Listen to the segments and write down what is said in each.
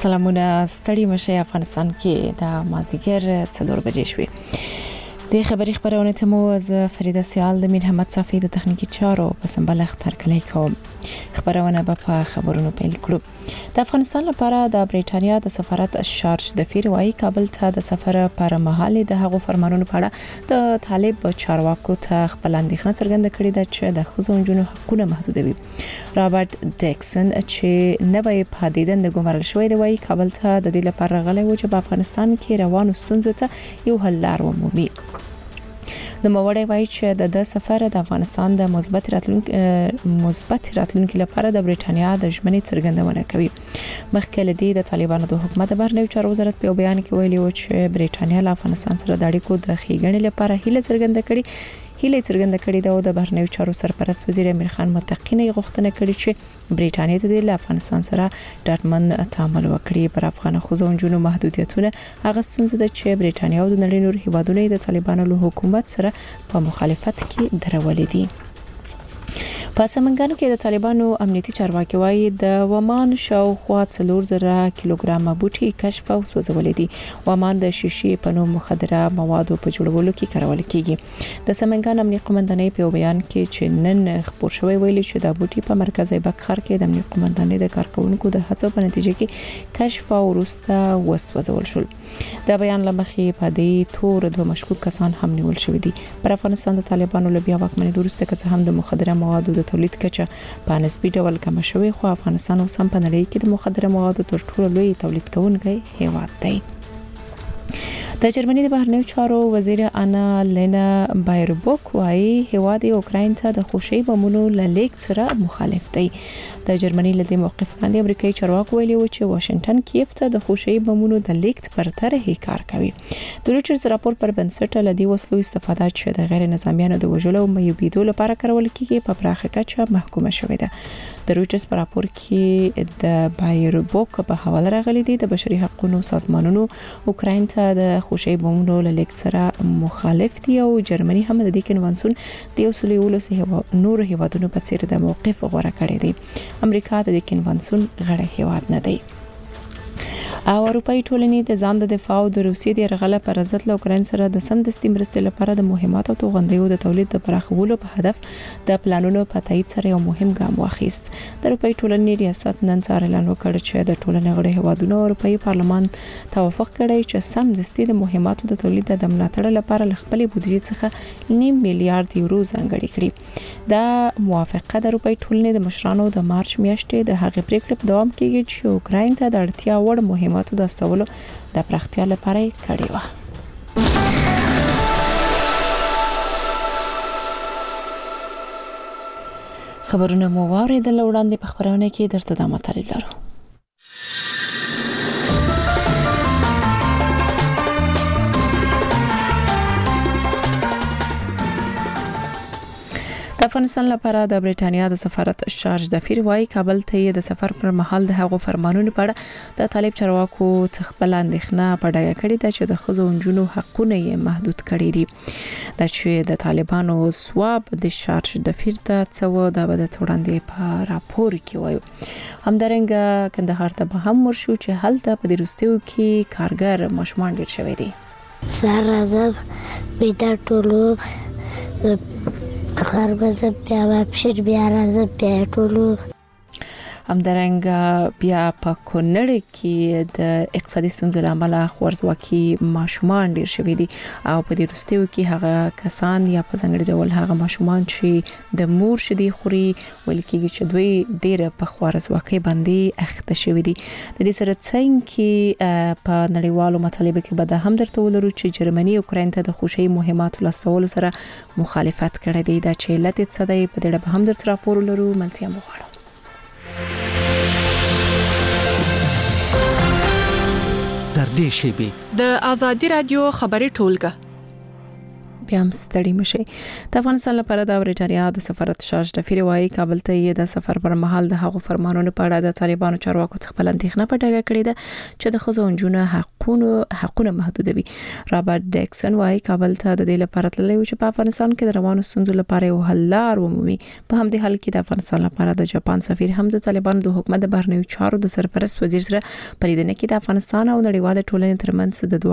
سلامونه ستړي مشه افغانستان کې د مازیګر 4 بجې شوې د خبري خبرونه ته مو از فریده سیال د میر احمد صافی د تخنیکی چارو په سمبل اختر کلی کوم خبرونه په خبرونو پیل کړو د افغانستان لپاره د بریټانیا د سفارت شارج د فیر وايي کابل ته د سفر پر مهال د هغو فرمانونو په اړه د طالب چارواکو ته خپل اندېښنه څرګنده کړې ده چې د ښځو او نجونو حقوقونه محدودوي رابرټ ډیکسن چې نوې پادیدن د ګمارل شوې دی وايي کابل ته د دې لپاره غلې و چې په افغانستان کې روانو ستونزو ته یو حل لار ومومي د موړی وایي چې د سفر د افغانستان د مثبت راتلونکو لپاره د بریټانیا د ژمنې څرګندونه کوي مخکې لدی د طالبانو د حکومت بهرنیو چارو وزارت په بیان کې ویلي و چې بریټانیا له افغانستان سره د اړیکو د ښېګڼې لپاره هیله څرګنده کړې ده او د بهرنیو چارو سرپرست وزیر امیر خان متقینه غوښتنه کړې چې بریټانیا ته د افغانستان سره ډاډمن تعامل وکړي پر افغان خوځو نجونو محدودیتونه هغه څنګه ده چې بریټانیا او د نړۍ نور هیوادونو د طالبانو له حکومت سره په مخالفت کې درولې دي په سمنګانو کې د طالبانو امنیتي چارواکي وايي د ومان شاوخوا 4000 کیلوګرام بوټي کشف او سوځولې دي ومان د شیشې په نوم مخدره موادو په جوړولو کې کارول کیږي د سمنګان امنیتي قومندانۍ په بیان کې چې نن خبر شوی ویلي چې د بوټي په مرکزي بکخر کې د امنیتي قومندانۍ د کارکونکو د هڅو په نتیجه کې کشف او وروسته وسوځول شول د بیان لمخې په دې تور دوه مشکوک کسان هم نیول شوی دي پر افغانستان د طالبانو له بیا واکمنۍ وروسته که هم د مخدره موادو د تولید کچه په نسبی ډول کم شوی خو افغانستان اوس هم په نړۍ کې د مخدره موادو تر ټولو لوی تولید کوونکی هیواد دی د جرمني د بهرنیو چارو وزیر انا لینا بایربوک وايي هیواد اوکراین ته د خوشي بمونو لیک سره مخالف دی د جرمني له دې موقف باندې امریکایي چارواکو ویلي و چې واشنگټن کیف ته د خوشي بمونو د لیک پر طرحه کار کوي د رويټرز راپور پر بنسټ له دې وسلو استفاده چې د غیر نظامیانو د وژلو او مېوبیدو لپاره کارول کیږي په پراخه کچه محکومه شوې ده د رويټرز په راپور کې د بایربوک په حواله راغلي دي د بشري حقوقو سازمانونو اوکراین ته د خوشي بمونو له لیک سره مخالف دي او جرمني هم د دې کنوانسیون د اصول نور هیوادونو په څیر د موقف غوړه کړی دی امریکا د دې کنوانسیون غړی هیواد نه دی او اروپאי ټولنې د ځان د دفاع او د روسیې د یرغل پر ضد له اوکراین سره د سمدستي مرستې لپاره د مهمات او توغندیو د تولید د پراخولو په هدف د پلانونو په تایید سره یو مهم ګام واخیست د اروپאי ټولنې ریاست نن سهار اعلان وکړ چې د ټولنې غړي هیوادونو اروپאי پارلمان توافق کړی چې سمدستي د مهماتو د تولید د ملاتړ لپاره خپل بودیجې څخه 9 میلیارډ یورو ځانګړي کړي دا موافقه د اروپאי ټولنې د مشرانو د مارچ میاشتې د هغې پریکړې په دوام کې چې اوکراین ته د اړتیا وړ مهماتو د استولو د پراختیا لپاره کړی و خبرونه مو واوریدل وړاندې په خبرونه کې درته د مطالب لرو د افغانستان لپاره د بریټانیا د سفارت شارج د فیر وايي کابل ته د سفر پر مهال د هغو فرمانونو په اړه د طالب چارواکو خپل اندېښنه په ډاګه کړې ده چې د ښځو او نجونو حقونه یې محدود کړي دي د چې د طالبانو سواب د شارج د فیر ته څو د بدت وړاندې په راپور کې وایي همدارنګه کندهار ته به هم ورشو چې هلته په وروستیو کې کارګر ماشومان ډیر شوي دي سره راځم بیدار ټولو خر بزه بیا واپس بیا راځه بیا ټولو همدارنګه بیا په کونړ کې د اقتصادي ستونزو لامل خورزواکي ماشومان ډیر شوي دي او په دې وروستیو کې هغه کسان یا په ځانګړي ډول هغه ماشومان چې د مور شدي خوري ول کېږي چې دوی ډیر په خورزواکي باندې اخته شوي دي د دې سره څنګه په نړیوالو مطالبه کې به هم درته ولرو چې جرمني اوکراین ته د خوشي مهماتو لاستولو سره مخالفت کړی دی دا چې لته څه دی په دې به هم درته راپور ولرو ملتیا مغواړو در دې شیبه د ازادي رادیو خبري ټولګه بیا هم ستړي مشي د افغانستان لپاره د بریټانیا د سفارت شارج د فیر وايي کابل ته د سفر پر مهال د هغو فرمانونو په اړه د طالبانو چارواکو څخه بل اندېښنه په ډاګه کړې ده چې د ښځو او نجونو حقوق حقونه محدودوي. رابرټ ډیکسن وايي کابل ته د دې لپاره تللی و چې په افغانستان کې د روانو ستونزو لپاره یو حل لار ومومي. په همدې حال کې د افغانستان لپاره د جاپان سفیر هم د طالبانو د حکومت د بهرنیو چارو د سرپرست وزیر سره په لیدنه کې د افغانستان او نړیوال ټولنې ترمنځ د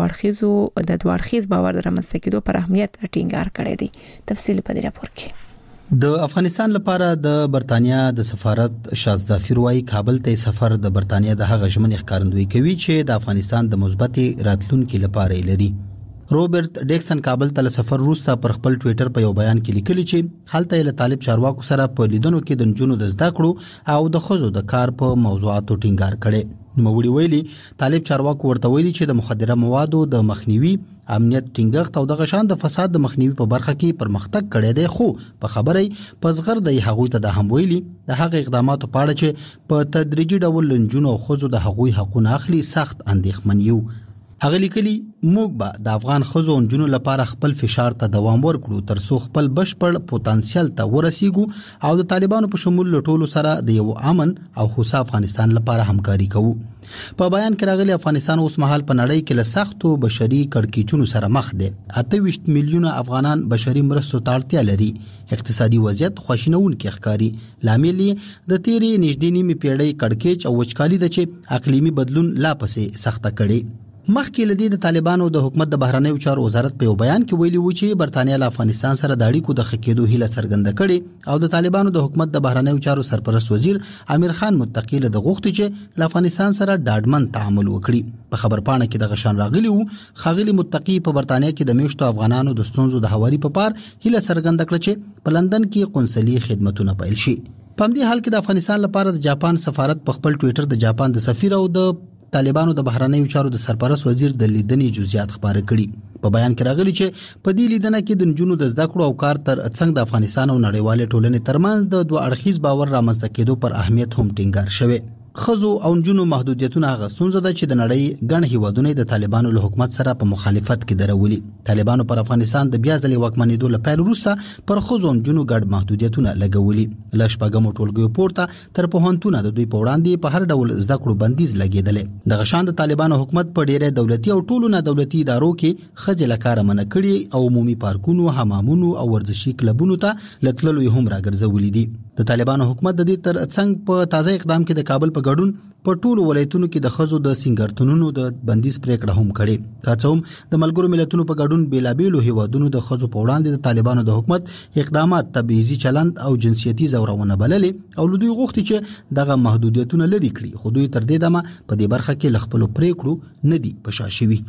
دوه اړخیز باور د رامنځته کېدو پر اهمیت ټینګار کړی دی. تفصیل په دې راپور کې. د افغانستان لپاره د برتانیا د سفارت شازده فیروای کابل ته سفر د برتانیا د هغه ژمنې ښکارندویي کوي چې د افغانستان د مثبتې راتلونکو لپاره لري. روبرټ ډیکسن کابل ته سفر وروسته پر خپل ټوئیټر په یو بیان کې لیکلي چې هلته له طالب چارواکو سره په لیدنو کې د نجونو د زده کړو او د ښځو د کار په موضوعاتو ټینګار کړي. نوموړي ویلي طالب چارواکو ورته ویلي چې د مخدره موادو د مخنیوي امنیت ټینګښت او د غشان د فساد د مخنیوي په برخه کې پرمختګ کړی دی، خو په خبرې په زغر د هغوی ته د هم ویلي د هغه اقداماتو په اړه چې په تدریجي ډول لنجونو او ښځو د هغوی حقوقونه اخلي سخت اندېښمن یو. هغه لیکلي موږ به د افغان ښځو او نجونو لپاره خپل فشار ته دوام ورکړو ترڅو خپل بشپړ پوتانسیل ته ورسیږو او د طالبانو په شمول ټولو سره د یو امن او هوسا افغانستان لپاره همکاري کوو. په بیان کې راغلي افغانستان اوس مهال په نړۍ کې له سختو بشري کړکېچونو سره مخ دی. 28 میلیونه افغانان بشري مرستو ته اړتیا لري. اقتصادي وضعیت خواشینونکی ښکاري. لامل یې د تیرې نږدې نیمې پیړۍ کړکېچ او وچکالي ده چې اقلیمي بدلون لا پسې سخته کړي. مخکې لدی د طالبانو د حکومت د بهرنیو چارو وزارت په یو بیان کې ویلي و چې برتانیا له افغانستان سره د اړیکو د ښه کېدو هیله څرګنده کړې او د طالبانو د حکومت د بهرنیو چارو سرپرست وزیر امیر خان متقی له غوښتي چې له افغانستان سره ډاډمن تعامل وکړي. په خبرپاڼه کې د غشان راغلی وو خاغلی متقی په برتانیا کې د میشتو افغانانو د ستونزو د هواري په پار هیله څرګنده کړه چې په لندن کې قونسلي خدماتونه پیل شي. په همدې حال کې د افغانستان لپاره د جاپان سفارت په خپل ټوئیټر د جاپان د سفیر او د طالبانو د بهرنیو چارو د سرپرست وزیر د لیدنې جزئیات خبره کړي. په بیان کې راغلي چې په دې لیدنه کې د نجونو د زده کړو او کار تر څنګ د افغانستان او نړیوال ټولنې ترمنځ د دوه اړخیز باور رامنځته کېدو پر اهمیت هم ټینګار شوی. خزو او نجونو محدودیتونه هغه ستونزه ده چې د نړۍ ګڼ هیوادونه د طالبانو له حکومت سره په مخالفت کې درولي. طالبانو پر افغانستان د بیا ځلې واکمنېدو لپاره وروسته پر خزو او نجونو ګډ محدودیتونه لګولي. له شپږمو ټولګیو پورته تر پوهنتونه د دوی په وړاندې په هر ډول زده کړو بندیز لګیدل. د غشان د طالبانو حکومت په ډیره دولتي او ټولو نه دولتي ادارو کې خځې لکاره منع کړي او عمومي پارکونو، حمامونو او ورزشي کلبونو ته لتللو هم راګرځولي دي. د طالبانو حکومت د دې تر څنګ په تازه اقدام کې د کابل په ګډون په ټولو ولایتونو کې د خزو د سنگرتونونو د بندیز پریکړه هم کړې. کاڅوم د ملګرو ملتونو په ګډون بیلابېلو هیوادونو د خزو په وړاندې د طالبانو د حکومت اقدامات تبعیضي چلند او جنسیتي زورونه بللې او دوی غوښتي چې دغه محدودیتونه لري کړي، خو دوی تر دې دمه په دې برخه کې ل خپل پریکړو نه دي پشاشوي.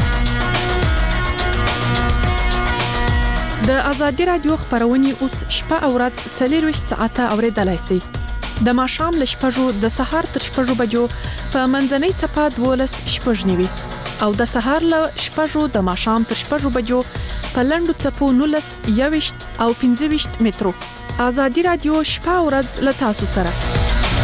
د ازادي رادیو خبرونه اوس شپه او ورځ 24 ساعته اوریدلای شئ. د ماښام ل شپږو د سهار تر شپږو بجو په منځنۍ صفه 12 شپږ نیوي او د سهار ل شپږو د ماښام تر شپږو بجو په لندو صفو 19 21 او 25 مترو. ازادي رادیو شپه او ورځ ل تاسو سره.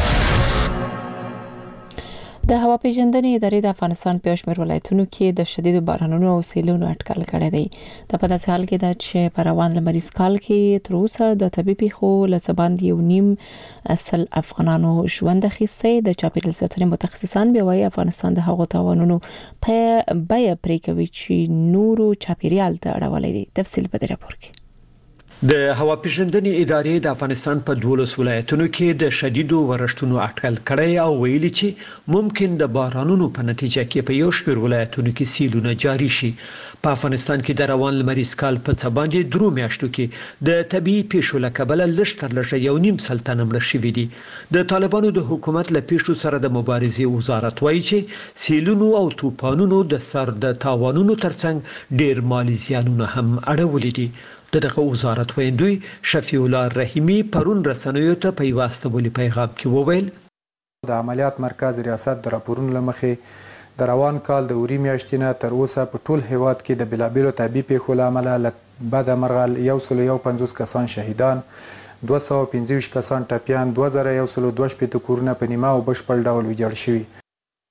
د هوا پیژندنې ادارې د افغانستان په شمېر ولایتونو کې د شدید بارانونو او سیلونو اټکل کړی دی. د په داسې حال کې ده چې په روان لمریز کال کې تر اوسه د طبي پیښو له څه باندې 1.5 افغانانو ژوند اخیستی. د چاپیریال ساتنې متخصصان بیا وايي افغانستان د هغو تاوانونو په بیه پرې کوي چې نورو چاپیریال ته اړولی دی. تفصیل په دې راپور کې. د هوا پیژندنې ادارې د افغانستان په 12 ولایتونو کې د شدیدو ورښتونو اټکل کړی او ویلي چې ممکن د بارانونو په نتیجه کې په یو شمېر ولایتونو کې سیلونه جاری شي. په افغانستان کې د روان لمریز کال په څه باندې 3 میاشتو کې د طبي پیښو له کبله لږ تر لږه 1.5 تنه مړه شوي دي. د طالبانو د حکومت له پیښو سره د مبارزې وزارت وایي چې سیلونو او طوفانونو د سر د تاوانونو ترڅنګ ډېر مالي زیانونه هم اړولي دي. دغه وزارت ویندوی شفیع الله رحیمی پرون رسنیو ته په واسطه پیغام کې وویل د عملیات مرکز ریاست د راپورونو لمخې د روان کال د اوري میاشتې نه تر اوسه په ټول هیواد کې د بلابلو طبي پیښو له امله بد مرغل 150 کسان شهیدان، 215 کسان ټپیان، 2122 کورونه په نیمه او بشپړ ډول ویجاړ شوي.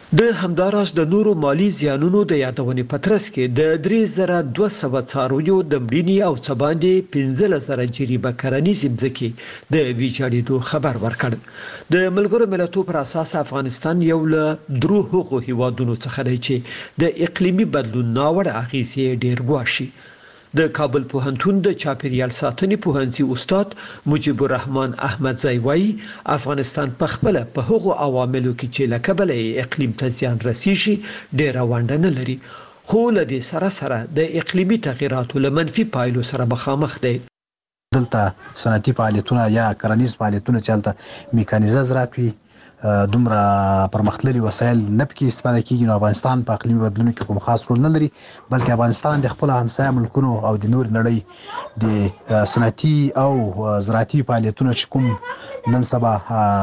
د همداراز د نورو مالی زیانونو د یادونې پترس کې د 3200 څارویو د مړینې او څباندې 15000 جریبه کرنیز ځمکې د ویجاړېدو خبر ورکړ. د ملګرو ملتونو پر اساس افغانستان یو له درو هغو هیوادونو څخه دی چې د اقلیمي بدلون ناوړه اغیزې ډېر ګواښي. د کابل پوهنتون د چاپیریال ساتنې پوهنځي استاد مجيب الرحمن احمدزی وایي افغانستان په خپل په هغو عواملو کې چې له کبله اقلیم ته زیان رسیږي ډېره ونډه نه لري، خو له دې سره د اقلیمي تغیراتو له منفي پایلو سره مخامخ دی. دلته صنعتي فعالیتونه یا کرنیز فعالیتونه چلته میکانیزه زراعت وي، دومره پرمختللي وسایل نه پکې استفاده کیږي. نو افغانستان په اقلیمي بدلون کې کوم خاص رول نه لري، بلکې افغانستان د خپل همسایه ملکونو او د نور نړۍ د صنعتي او زراعتي فعالیتونو چې کوم نن سبا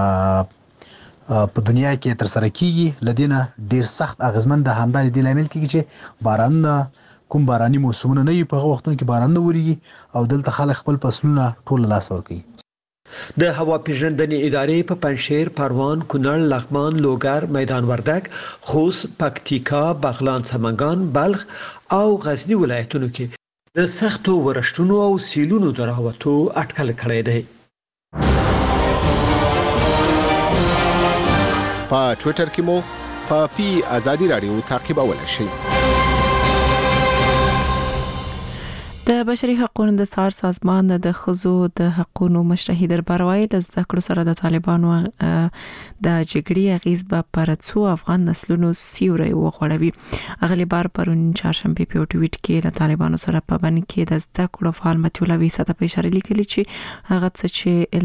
په دنیا کې تر سره کیږي لدینه ډیر سخت اغیزمن د همداري د لامل کیږي چې باران کوم باراني موسمونه نه وي، په وختونو کې باران نه وريږي او دلته خلک خپل فصلونه ټول لاس ور کوي. د هوا پیژندنې ادارې په پنجشیر، پروان، کونړ، لغمان، لوګر، میدان وردګ، خوست، پکتیکا، بغلان، سمنګان، بلخ او غزنی ولایتونو کې د سختو ورښتونو او سیلونو د راوتو اټکل کړی دی. په ټوئیټر کې مو په پی ازادي رادیو تعقیبولای شئ. د بشري حقوقو د څار سازمان د ښځو د حقوقو مشرحي دربار وايي د ذکر سره د طالبانو د جګړې اغیز به پر څو افغان نسلونو سیوري وغوړوي. اغلی بار پرون چهارشنبه په ټویټ کې له طالبانو سره په باندې کې د ذکر فعال متولا ویسا ته په اشاره لیکلي چې هغه څه چې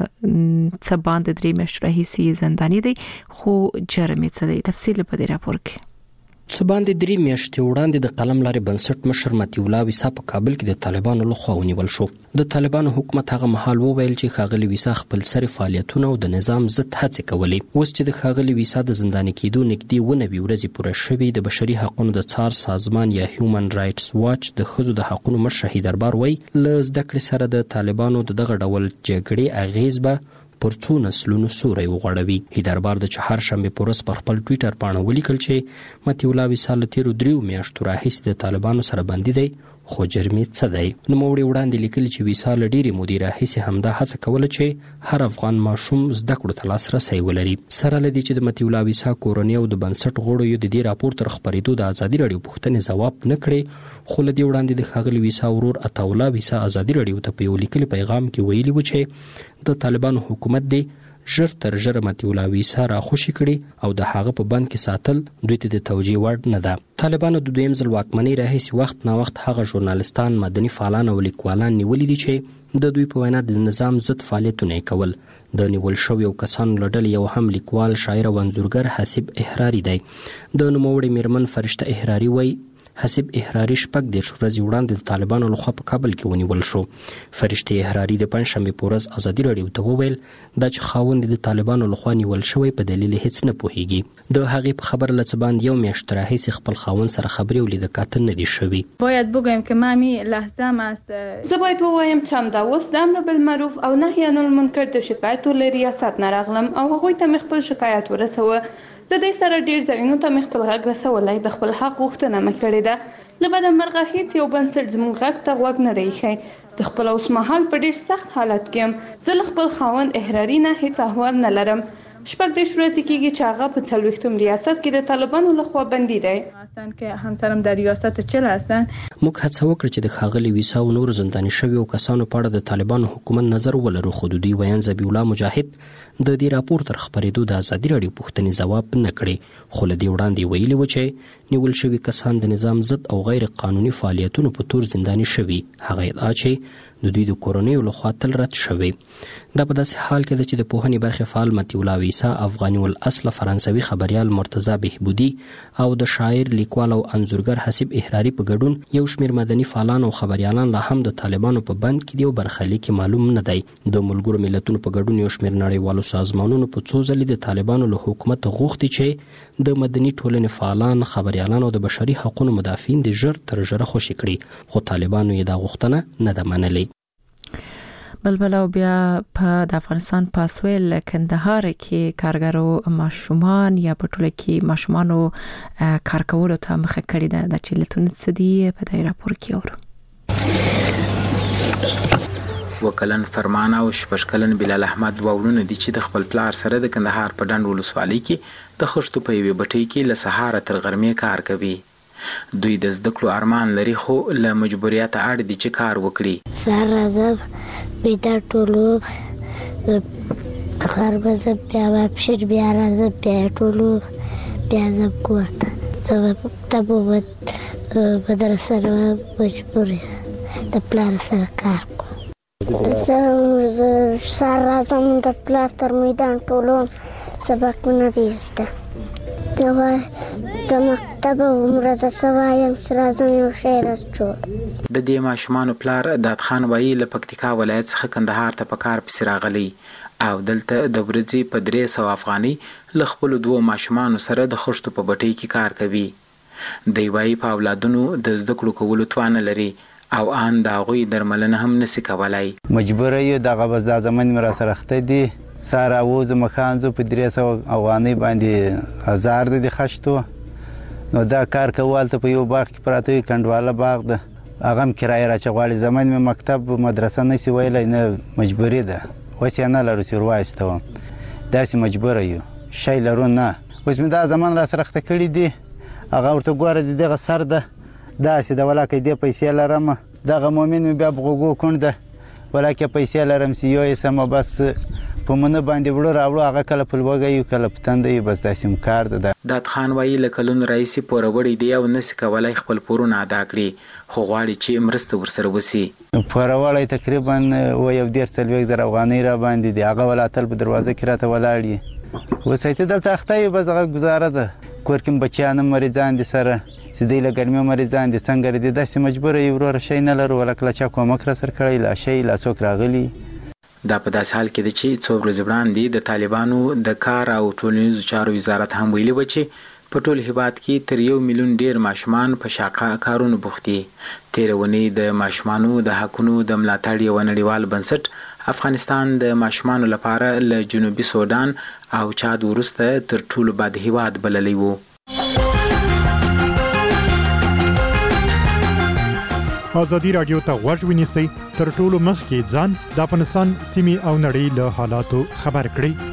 څه باندې درې مشرحي سي زنداني دي خو جرم څه دی. تفصیل په دې راپور کې. څه باندې 3 میاشتې وړاندې د قلم لارې بنسټ مشر متولا ویسا په کابل کې د طالبانو لخوا ونیول شو. د طالبانو حکومت هغه مهال وویل چې ښاغلي ویسا خپل سری فعالیتونه او د نظام ضد هڅې کولې. اوس چې د ښاغلي ویسا د زنداني کېدو نږدې 9 ورځې پوره شوې، د بشري حقوقو د څار سازمان یا هیومن رائټس واچ د ښځو د حقوقو مشرحي دربار وایي له زده کړې سره د طالبانو دغه ډول جګړې اغیز به پر څو نسلونو سوري وغوړوي. هیدربار د چهارشنبه پورس پر خپل ټوئیټر باندې ولیکل چې متولا ویسا له تیرو 3 میاشتو راهیسې د طالبانو سره بندي دی، خو جرمي څه دی. نو موړي وړاندې لیکل چې ویسا له ډېری مودې راهیسې همدا هڅه کوله چې هر افغان ماشوم زده کړو ته لاسرسی ولري. سره لدی چې د متولا ویسا کورنۍ او د بنسټ غړو یو د دې راپور تر خبرېدو د ازادي رادیو پوښتنې ځواب نه کړي، خو لدی وړاندې د ښاغلي ویسا ورور عطاالله ویسا ازادي رادیو ته په یو لیکلي پیغام کې ویلي و چې د طالبانو حکومت دی ژر تر ژره متولا ویسا را خوشي کړي او د هغه په بند کې ساتل دوی ته د توجیه وړ نه ده. طالبانو د دویم ځل واکمنۍ راهیسې وخت نا وخت هغه ژورنالستان، مدني فعالان او لیکوالان نیولي دي چې د دوی په وینا د نظام ضد فعالیتونه کول. د نیول شویو کسانو له ډلې یو هم لیکوال، شاعر او انځورګر حسیب احراري دی. د نوموړي میرمن فرشته احراري وایي حسیب احراري شپږ 10 ورځې وړاندې د طالبانو لخوا په کابل کې ونیول شو. فرشته احراري د پنځشنبه په ورځ ازادي رادیو ته وویل دا چې خاوند د طالبانو لخوا نیول شوی په دلیل هیڅ نه پوهیږي. د هغې په خبر له څه باندې 1 میاشت راهیسې خپل خاوند سره خبرې او لیدکات نه دي شوي. باید بگویم که مامی لحظه است. زه باید بوایم چې همدا اوس د امر بالمعروف او نهی عن المنکر د شکایتو له ریاست نه راغلم او هغوی ته مې خپل شکایت ورسوه. د دې سره ډیر ځایونو ته مې خپل غږ رسولی، د خپل حق غوښتنه مې کړې ده. له بده مرغه هیڅ یو بنسټ زموږ غږ ته غوږ نه دی ایښی. زه خپل اوس مهال په ډیر سخت حالت کې یم. زه له خپل خاوند احراري نه هیڅ احوال نه لرم. 10 ورځې کېږي چې هغه په 40 ریاست کې د طالبانو لخوا بندي دی. که همسرم در ریاست چل هستن. موږ هڅه وکړه چې د ښاغلي ویسا او نور زنداني شویو کسانو په اړه د طالبانو حکومت نظر ولرو، خو دوی ویان ذبیح الله مجاهد د دې راپور تر خبرېدو د ازادي رادیو پوښتنې ځواب نه کړي، خو له دې وړاندې ویلي و چې نیول شوي کسان د نظام ضد او غیر قانوني فعالیتونو په تور زنداني شوي. هغه ادعا چې د دوی د کورنیو لخوا تل رد شوی. دا په داسې حال کې ده چې د پوهنې برخې فعال متولا ویسا، افغاني الاصل فرانسوي خبريال مرتضی بهبودي او د شاعر، لیکوال او انځورګر حسیب احراري په ګډون یو شمېر مدني فعالان او خبريالان لا هم د طالبانو په بند کې دي او برخلیک معلوم نه دی. د ملګرو ملتونو په ګډون یو شمېر نړیوالو سازمانونو په څو ځلې د طالبانو له حکومت غوښتي چې د مدني ټولنې فعالان، خبريالان او د بشري حقوقو مدافعین د ژر تر ژره خوشي کړي، خو طالبانو یې دا غوښتنه نه ده منلې. بلبل او بیا په د افغانستان په سویل کندهار کې کارګرو ماشومان یا په ټوله کې ماشومانو کار کولو ته مخه کړې ده د چیلتون سدي په دای راپور کې اور وکلن فرمان او شپشکلن بلال احمد وورونه دي چې د خپل پلار سره د کندهار په ډنډ ولسوالۍ کې د خښتو په یوه بټۍ کې له سهار تر غرمې کار کوي. دوی د زده کړو ارمان لري خو له مجبوریت اړ دي چې کار وکړي. سهار راځم بیدار ټولو کار به بیا واپس بیا راځم بیا ټولو بیا زم کور ته تبو مدرسه مجبوري د پلار سره کار کوم. سهار راځم د پلار تر میدان ټولو سبقونه دي زده د مکتب عمره د سوایم راځم یو شعر جوړ. د دې ماشومانو پلار داد خان وایي له پکتیکا ولایت څخه کندهار ته په کار پسې راغلی او دلته د ورځې په 300 افغانۍ له خپلو 2 ماشومانو سره د خښتو په بټۍ کې کار کوي. دی وایي په اولادونو د زده کړو کولو توان لري او ان دا غوي درملنه هم نسی کولای. مجبور یو دغه بس د زمن مرا سره خته دي ساره اوز مخانزو په 300 افغانۍ باندې 1000 د خښتو نو دا کار کول ته په یو باغ کې پراته کندواله باغ ده هغه کرایه را چغواړي زمن مکتب مدرسه نسی ویلای نه مجبوری ده وس نه لرو سر وایستو داسې مجبور یو شی لرو نه اوس مې دا زمن را سره خته کړی دي هغه ورته ګوره دغه سر ده داسې د ولاکې د پیسې لرم دغه مومن مې بیا بغوګو کونده ولاکې پیسې لرم سی یو سم بس په منه باندې وړو راوړو هغه کله په لوګي کله پتندې بس داسې کار ده. داد خان وایي لکلون رئیس پوروړی دی او نس کولای خپل پورونه ادا کړي خو غواړي چې مرسته ورسره وسی. پوروړی تقریبا و یو 1.5 افغانۍ را باندې دی هغه ولاتل په دروازه کې راته ولاړی وسایته دلته اخته بس هغه گزاره ده کور کې بچیان مریضان دي سره سدی له ګرمي مریضان دي څنګه دي داسې مجبور یو ورور شي نه لرو ولکه چا کومک را سر کړی لا شي لا څوک راغلی. دا په داس حال کې د چې څو ورځې وړاندې د طالبانو د کار او ټولنیزو چارو وزارت هم ویلي و چې په ټول هیواد کې تر 1 میلیون ډیر ماشومان په شاقه کارونو بوخت دي. تیرونی د ماشومانو د حقونو د ملاتړ یو نړیوال بنسټ افغانستان د ماشومانو لپاره له جنوبي سودان او چاد وروسته تر ټولو بد هیواد بللی وو. ازادي رادیو ته غوږ ونیسئ تر ټولو مخکې ځان د افغانستان سیمې او نړۍ له حالاتو خبر کړئ.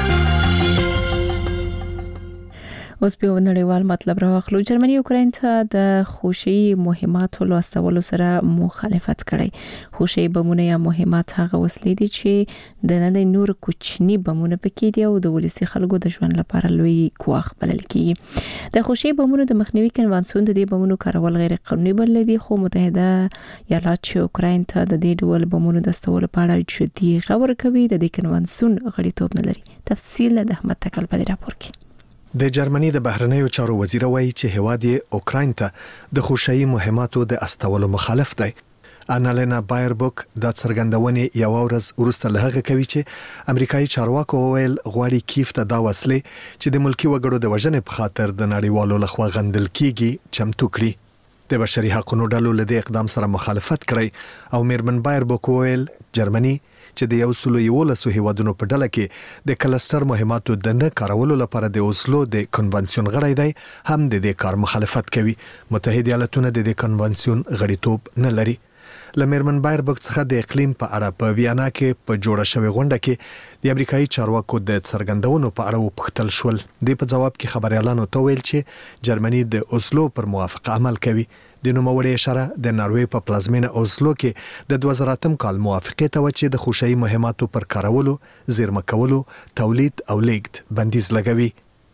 اوس په نړیوال مطلب راوخلو. جرمني اوکراین ته د خوشي مهماتو لوستولو سره مخالفت کړي. خوشي بمونه یا مهمات هغه وسلې دي چې د نړۍ نور کوچني بمونه پکې دي او د ولسی خلکو د ژوند لپاره لوی ګواښ بلل کیږي. د خوشي بمونو د مخنیوي کنوانسیون د دې بمونو کارول غیر قانوني بلل دي خو متحده ایالات چې اوکراین ته د دې ډول بمونو د استولو په اړه جدي غور کوي د دې کنوانسیون غړیتوب نه لري. تفصیل د احمد تکل په راپور کې. د جرمني د بهرنیو چارو وزیر وایي چې هواد یې اوکراین ته د خوشي مهماتو د استولو مخالف دی. انالینا بایربوک د څرګندونې یو ورځ وروسته له هغه کوي چې امریکایي چارواکو ویل غواړي کیف ته دا وسلې چې د ملکی وګړو د وژنې په خاطر د نړیوالو لخوا غندل کیږي چمتو کړي. د بشري حقوقو ډلو له دې اقدام سره مخالفت کړی او میرمن بایربوک ویل جرمني چې د 111 هیوادونو په ډله کې د کلستر مهماتو د نه کارولو لپاره د اوسلو د کنونسیون غړی دی هم د دې کار مخالفت کوي. متحده ایالاتونه د دې کنونسیون غړیتوب نه لري. لمرمن بایربوک څخه د اقلیم په اړه په ویانا کې په جوړه شوې غونډه کې د امریکایي چارواکو د څرګندونو په اړه وپوښتل شول. د په جواب کې خبريالانو ته ویل چې جرمني د اوسلو پر موافقه عمل کوي. د نوموړي اشاره د ناروې په پلازمینه اوسلو کې د 2008 کال موافقه ته و چې د خوشي مهماتو پر کارولو، زیرمه کولو، تولید او لیږد بندیز لګوي.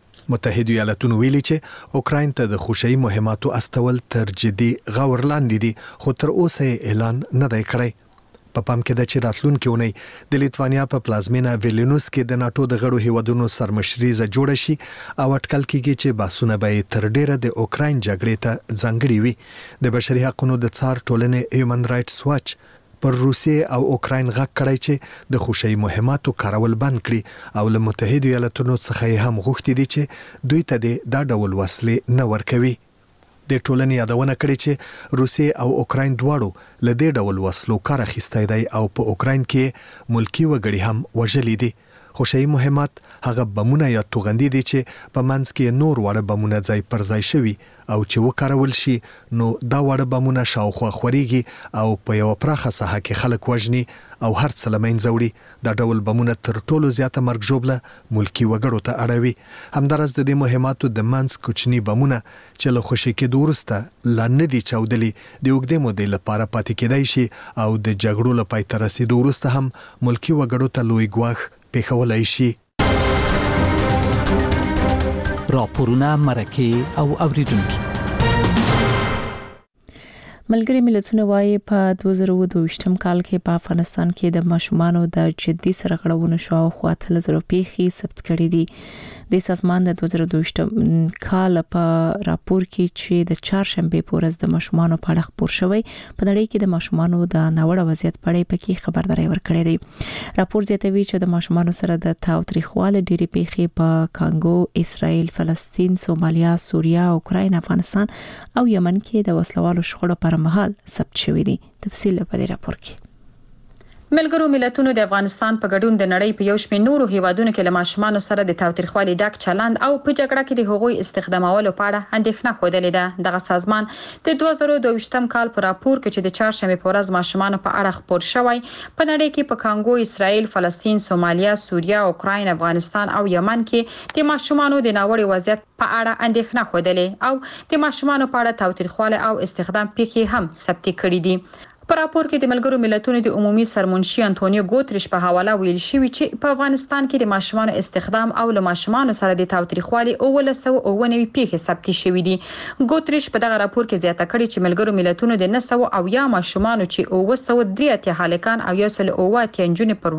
متحده ایالاتونو ویلي چې اوکراین ته د خوشي مهماتو استول تر جدي غور لاندې دي خو تر اوسه اعلان نه دی کړی. په پام کې د چې راتلونکي اونۍ د لیتوانیا په پلازمینه ویلنوس کې د ناتو د غړو هیوادونو سرمشريزه جوړ شي او اټکل کېږي چې بحثونه به تر ډیره د اوکراین جګړې ته ځانګړي وي. د بشري حقوقو د څار ټولنې هیومن رائټس واچ پر روسیې او اوکراین غږ کړی چې د خوشي مهماتو کارول بند کړي او له متحده ایالاتونو څخه هم غوښتي دي چې دوی ته دا ډول وسلې نه ورکوي. د ټولنې یادونه کړې چې روسیې او اوکراین دواړو له دې ډول وسلو کار اخیستی دی او په اوکراین کې ملکی وګړي هم وژلي دي. خوشحالي مهمات هغه بمونه یا توغندي دي چې په منځ کې نور وړه بمونه ځای پر ځای شوي او چې وکارول شي نو دا وړه بمونه شاوخوا خوريږي او په یو پراخه ساحه کې خلک وژني او هر څه لمین زوړي. دا ډول بمونه تر ټولو زیاته مرګ ژوبله ملکی وګړو ته اړوي. همدارس د دې مهماتو د منځ کوچني بمونه چې له خوشي کې دورسته لا نه دي چاودلي د اوږدې مودې لپاره پاتې کېدای شي او د جګړو لپاره تر رسیدو وروسته هم ملکی وګړو ته لوی ګواښ پیښولای شي. راپورونه مرکه او اوریدونکو. ملګری ملتونه وايي په 2022 کال کې په افغانستان کې د ماشومانو د جدي سرغړونو شاوخوا 3000 پیښې ثبت کړې دي. د سازمان د 2022 کال په راپور کې چې د چهارشنبه په ورځ د ماشومانو په اړه خبر شوی په نړۍ کې د ماشومانو د ناوړه وضعیت په اړه پکې خبرداري ورکړې ده. راپور زیاتوي چې د ماشومانو سره د تاوتریخوالي ډېری پیښې په کانګو، اسرائیل، فلسطین، سومالیا، سوریه، اوکراین، افغانستان او یمن کې د وسلوالو شخړو پر مهال ثبت شوې دي. تفصیل په دې راپور کې. ملګرو ملتونو د افغانستان په ګډون د نړۍ په یو شمېر نورو هیوادونو کې له ماشومانو سره د تاوتریخوالي ډک چلند او په جګړه کې د هغوی استخدامولو په اړه اندېښنه خوده ده. دغه سازمان د 2022 کال په راپور کې چې د چهارشنبه په ورځ ماشومانو په اړه خبر شوی په نړۍ کې په کانګو، اسرائیل، فلسطین، سومالیا، سوریه، اوکراین، افغانستان او یمن کې د ماشومانو د ناوړه وضعیت په اړه اندېښنه خوده او د ماشومانو په اړه تاوتریخوالي او استخدام پیښې هم ثبت کړي دي. په راپور کې د ملګرو ملتونو د عمومي سرمنشي انټونیو ګوتریش په حواله ویل شوی چې په افغانستان کې د ماشومانو استخدام او له ماشومانو سره د تاوتریخوالي 1999 پیښې ثبت شوې دي. ګوتریش په دغه راپور کې زیاته کړې چې ملګرو ملتونو د 900 ماشومانو چې 903 هالکان او 108 نجونې پر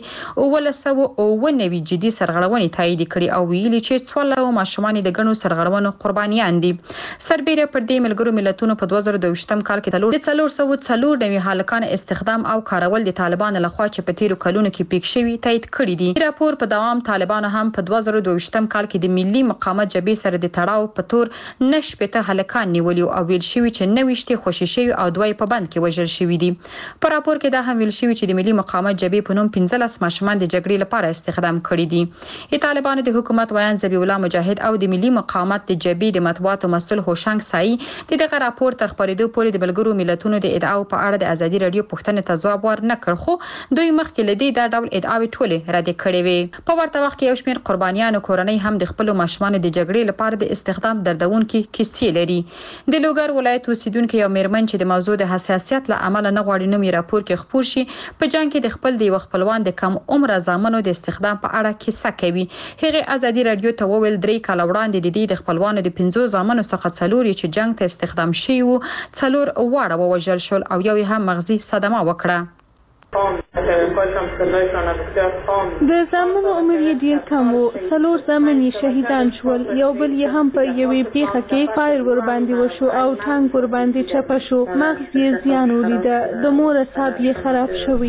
وړاندې 1999 جدي سرغړونې تایید کړې او ویلي چې 14 ماشومان د ګڼو سرغړونو قربانیان دي. سربېره پر دې ملګرو ملتونو په 2022 کال کې 404 نوي هالکان استخدام او کارول د طالبانو لخوا چې په تیرو کلونو کې پیښ شوی تایید کړی دي. راپور په دوام طالبانو هم په 2022 کال کې د ملي مقاومت جبهې سره د تړاو په تور نشپته هالکان نیولي او ویل شوی چې 90 خوشي شوی او دوی په بند کې وژل شوی دي. په راپور کې دا هم ویل شوی چې د ملي مقاومت جبهې په نوم 15 ماشومان د جګړې لپاره استخدام کړي دي. طالبانو د حکومت ویان ذبیح الله مجاهد او د ملي مقاومت د جبهې د مطبوعاتو مسؤل هوشنګ سای دغه راپور تر خبرېدو پورې د ملګرو ملتونو د ادعاو په اړه د ازادي رادیو پوښتنې ته ځواب ورنکړ خو دوی مخکې لدی دا ډول ادعاوې ټولې رد کړې وې. په ورته وخت کې یو شمېر قربانیانو کورنۍ هم د خپل ماشومان د جګړې لپاره د استخدام دردونکو کیسې لري. د لوګر ولایت اوسیدونکو یو میرمن چې د موضوع د حساسیت له امله نه غواړي نوم یې راپور کې خبر شي په جنگ کې د خپل د خپلوان د کم عمر زامنو د استخدام په اړه کیسه کوي. هغه ازادي رادیو ته وویل 3 کال وړاندې د خپلوانو د 15 زامنو څخه څلور چې جنگ ته استخدام شي وو څلور واړه ووژل شول او یو هم مغزي صدمه وکړه. د زامنو عمر یې ډیر کم و، څلور زامن یې شهیدان شول، یو بل یې هم په یوې پیښه کې فایر ور باندې وشو او ټانک ور باندې چپه شو، مغز یې زیان ولیده، د مور اعصاب یې خراب شوي.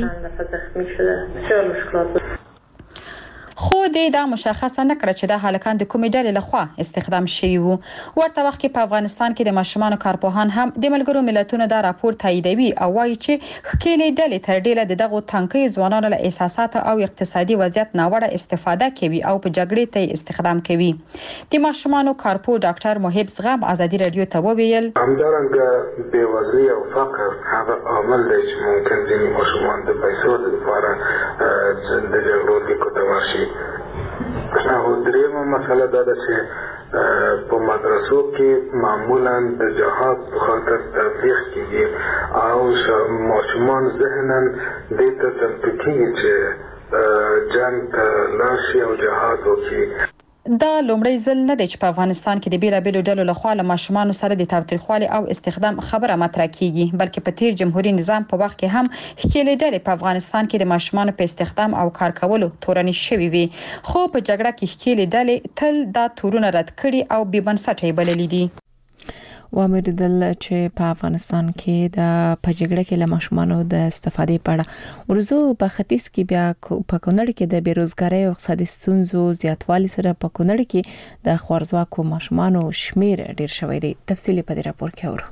خو دا مشخصه نه کړ چې د هالکان د کومې ډلې لخوا استخدام شوی وو. ورته وخت کې په افغانستان کې د ماشومان کارپوهان هم د ملګرو ملتونو دا راپور تاییدوي او وایي چې خکېلې ډلې تر ډیره دغه تانکي ځوانانو له احساسات او اقتصادي وضعیت ناوړه استفاده کوي او په جګړې ته استخدام کوي. د ماشومان کارپو ډاکټر محب زغم ازادي رادیو ته وویل همدارنګه بېوزلي او فقر هغه عامل دی چې ممکن ځینې ماشومان د پیسو لپاره د جګړو کې کوتاه شي. او دریمه مسله دا ده چې په مدرسو کې معمولا د جهاد په خاطر تبلیغ کیږي او ماشومان ذهناً دې ته چمتو کیږي چې جنګ ته لاړ شي او جهاد وکړي. دا لومړی ځل نه دی چې په افغانستان کې د بیلابیلو ډلو لخوا له ماشومان سره د تاوتریخوالي او استخدام خبره مطرح کیږي، بلکې په تیر جمهوریت نظام په وخت کې هم خېلې ډلې په افغانستان کې د ماشومان په استخدام او کار کولو تورنې شوې وي، خو په جګړه کې خېلې ډلې تل دا تورونه رد کړي او بې بنسټه بللې دي. وامریدل چې په افغانستان کې د پجګړه کې له ماشومانو د استفادې په اړه ورزو په ختیځ کې بیا په کونړ کې د بیروزګاری او اقتصادي ستونزو زیاتوالي سره په کونړ کې د خوارزواکو ماشومانو شمیر ډیر شوی دی. تفصیلی په دې راپور کې اورو.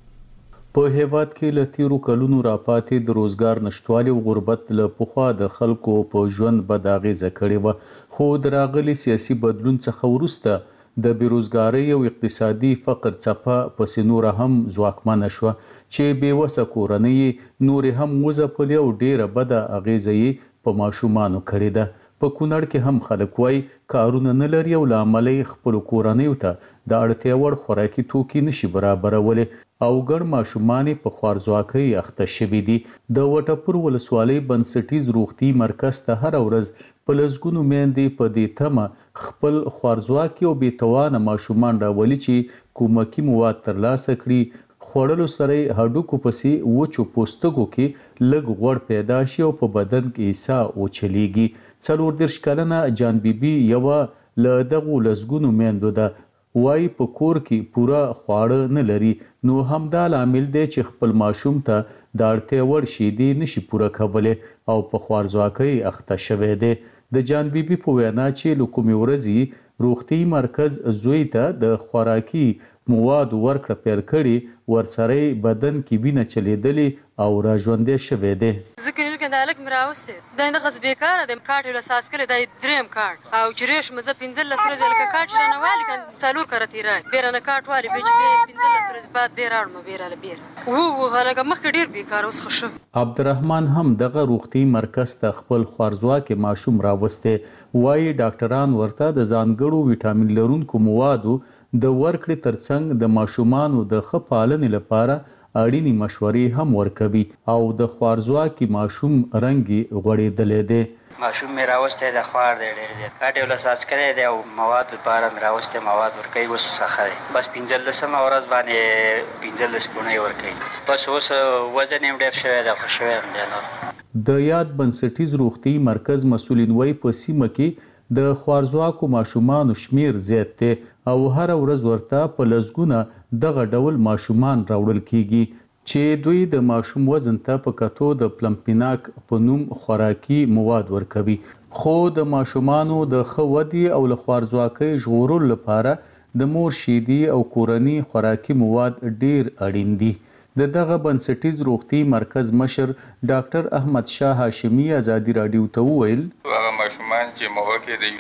په هیواد کې له تیرو کلونو راپاتې د روزګار نشټوالي او غربت له پخوا د خلکو په ژوند بد اغیزه کړې و، خو د راغلي سیاسي بدلون څخه وروسته د بیروزګاری او اقتصادي فقر څپه پسې نور هم ځواکمنه شوه چې بېوسه کورنۍ نور هم وځپلې او ډیره بده اغیزه یې په ماشومانو کړې ده. په کونړ کې هم خلک وایي کارونه نه لري او له امله یې خپلو کورنیو ته د اړتیا وړ خوراکي توکي نشي برابرولی او ګڼ ماشومان په خوارځواکۍ اخته شوي دي. د وټپور ولسوالۍ بنسټیز روغتي مرکز ته هره ورځ په لسګونو میندې په دې تمه خپل خوارځواکي او بېتوانه ماشومان راولي چې کومکي مواد ترلاسه کړي. خوړلو سره هډوکو پسې وچو پوستکو کې لږ غوړ پیدا شي او په بدن کې ساه وچلیږي. 40 کلنه جان بیبي یوه له دغو لسګونو میندو ده، وایي په کور کې پوره خواړه نه لري، نو همدا لامل دی چې خپل ماشوم ته د اړتیا وړ شیدې نشي پوره کولی او په خوارځواکۍ اخته شوی دی. د جان بیبي په وینا چې له کومې ورځې روغتي مرکز زوی ته د خوراکي مواد ورکړه پیل کړي ورسره بدن کې وینه چلیدلې او را ژوندی شوی دی. ذکر کې د الګ مراوسته د غز بیکاره د کارت له اساس کړي د دریم کارت او چریش مزه 15 ورځې لکه کارت نه والی کان څلور کرتی راي بیرنه کارت واري به چې 15 ورځې بعد بیراړم بیراله بیر وو هغه مخ ډیر بیکاره اوس خوشو. عبدالرحمن هم دغه روغتي مرکز ته خپل خوارځواکي ماشوم راوسته، وایي ډاکټران ورته د ځانګړو ویټامین لرونکو موادو د ورکړې ترڅنګ د ماشومانو د ښه پالنې لپاره اړینې مشورې هم ورکوي او د خوارځواکي ماشوم رنګ یې غوړېدلی دی. ماشوم مې راوستی د خوار دی ډېر دی، کاټ یې ولساس کړی دی او مواد لپاره مې راوستی مواد ورکوي، اوس ښه دی. بس 15 ورځ باندې 15 کونۍ ورکوي. بس اوس وزن یې ډېر شوی دی، خو شوی هم دی نور. د یاد بنسټیز روغتي مرکز مسؤلین وایي په سیمه کې د خوارځواکو ماشومانو شمیر زیات دی او هر ورځ ورته په لسګونه دغه ډول ماشومان راوړل کیږي چې دوی د ماشوم وزن ته په کتو د پلمپیناک په نوم خوراکي مواد ورکوي. خو د ماشومانو د ښه ودې او له خوارځواکۍ ژغورلو لپاره د مور شیدې او کورني خوراکي مواد ډیر اړین دي. د دغه بنسټیز روغتي مرکز مشر ډاکټر احمد شاه هاشمي ازادي راډیو ته وویل هغه ماشومان چې موقع د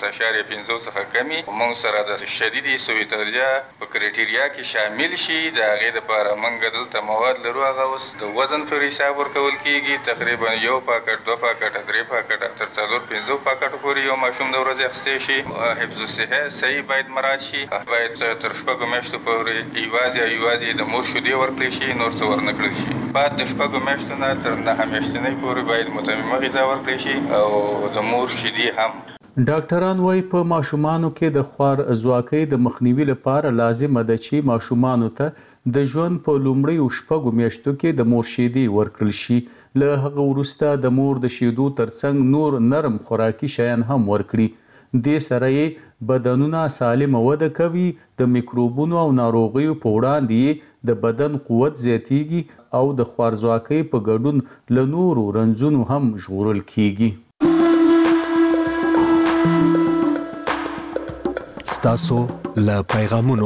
11.5 څخه کمی موږ سره د شدیدي سویتریا په کرایټیریا کې شامل شي. د هغې دپاره موږ دلته مواد لرو، هغه اوس د وزن پر حساب ورکول کیږي. تقریبا 1 پاکټ 2 پاکټ 3 پاکټ تر 4-5 پاکټ پورې یو ماشوم د ورځې اخیستی شي. حفظ الصحه صحیح باید مراعات شي، باید تر 6 میاشتو پورې یوازې د مور شیدې ورکړل شي، نور څه ورنه کړل شي. بعد د 6 میاشتو نه تر 9 میاشتنۍ پورې باید متممه غذا ورکړل شي او د مور شیدې هم. ډاکټران وایي په ماشومانو کې د خوارځواکۍ د مخنیوي لپاره لازمه ده چې ماشومانو ته د ژوند په لومړیو 6 میاشتو کې د مور شیدې ورکړل شي. له هغه وروسته د مور د شیدو ترڅنګ نور نرم خوراکي شیان هم ورکړي. دې سره یې بدنونه سالمه وده کوي، د میکروبونو او ناروغیو په وړاندې د بدن قوت زیاتیږي او د خوارځواکۍ په ګډون له نورو رنځونو هم ژغورل کیږي. ستاسو له پیغامونو.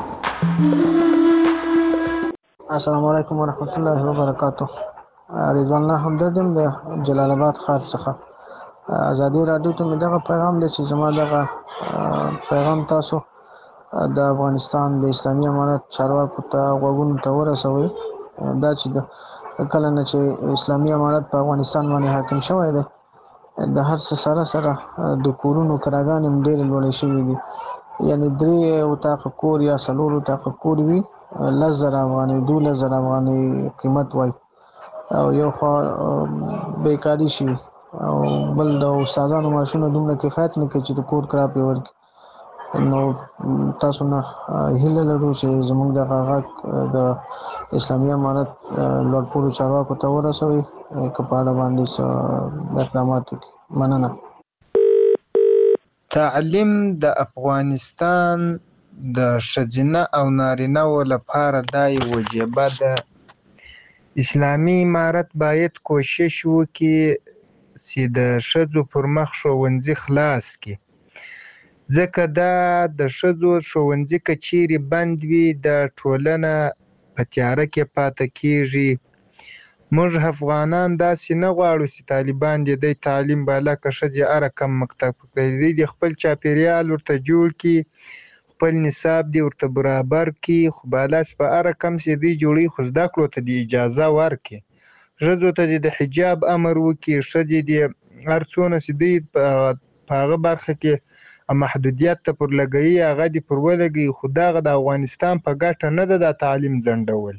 السلام علیکم ورحمت الله وبرکاتہ. رضوان الله همدردم د جلال آباد ښار څخه. ازادي راډیو ته مې دغه پیغام دی چې زما دغه پیغام تاسو د افغانستان د اسلامي امارت چارواکو ته غوږونو ته ورسوئ. دا چې د کله نه چې اسلامي امارت په افغانستان باندې حاکم شوی دی، د هر څه سره د کورونو کراګانې هم ډېرې لوړې شوي دي. یعنې 3 اتاقه کور یا 4 اتاقه کور وي 10,000 افغانۍ 12,000 افغانۍ قیمت وای او یو خوا بیکاري شي او بل د استادانو معاشونه دومره کفایت نه کوي چې د کور کرا پرې ورکړي. نو تاسو نه هیله لرو چې زموږ دغه غږ د اسلامي امارت لوړپوړو چارواکو ته ورسوئ که په اړه باندې څه اقدامات وکړي. مننه. تعلیم د افغانستان د ښځینه او نارینه و لپاره دا یو وجیبه ده. اسلامي امارت باید کوشش وکړي چې د ښځو پر مخ ښوونځي خلاص کړي، ځکه دا د ښځو ښوونځي که چیرې بند وي د ټولنه په تیاره کې پاتې کیږي. موږ افغانان داسې نه غواړو چې طالبان د تعلیم بالا که ښځې هره کم مکتب کوي، د خپل چاپیریال ورته جوړ کړي، خپل نصاب دی ورته برابر کړي، خو بالاس په هره کم چې دی جوړي خو زده کړو ته د اجازه ورکړي، ښځو ته د حجاب امر وکړي، ښځې د هر څونه چې دی په هغه برخه کې محدودیت ته پر لګوي هغه دې پر ولګوي، خو دغه د افغانستان په ګټه نه ده د تعلیم ځنډول.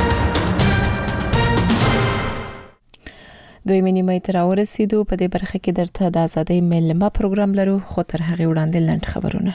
دویمې نیمې ته راورسېدو. په دې برخه کې درته د ازادۍ مېلمه پروګرام لرو، خو تر هغې وړاندې لنډ خبرونه.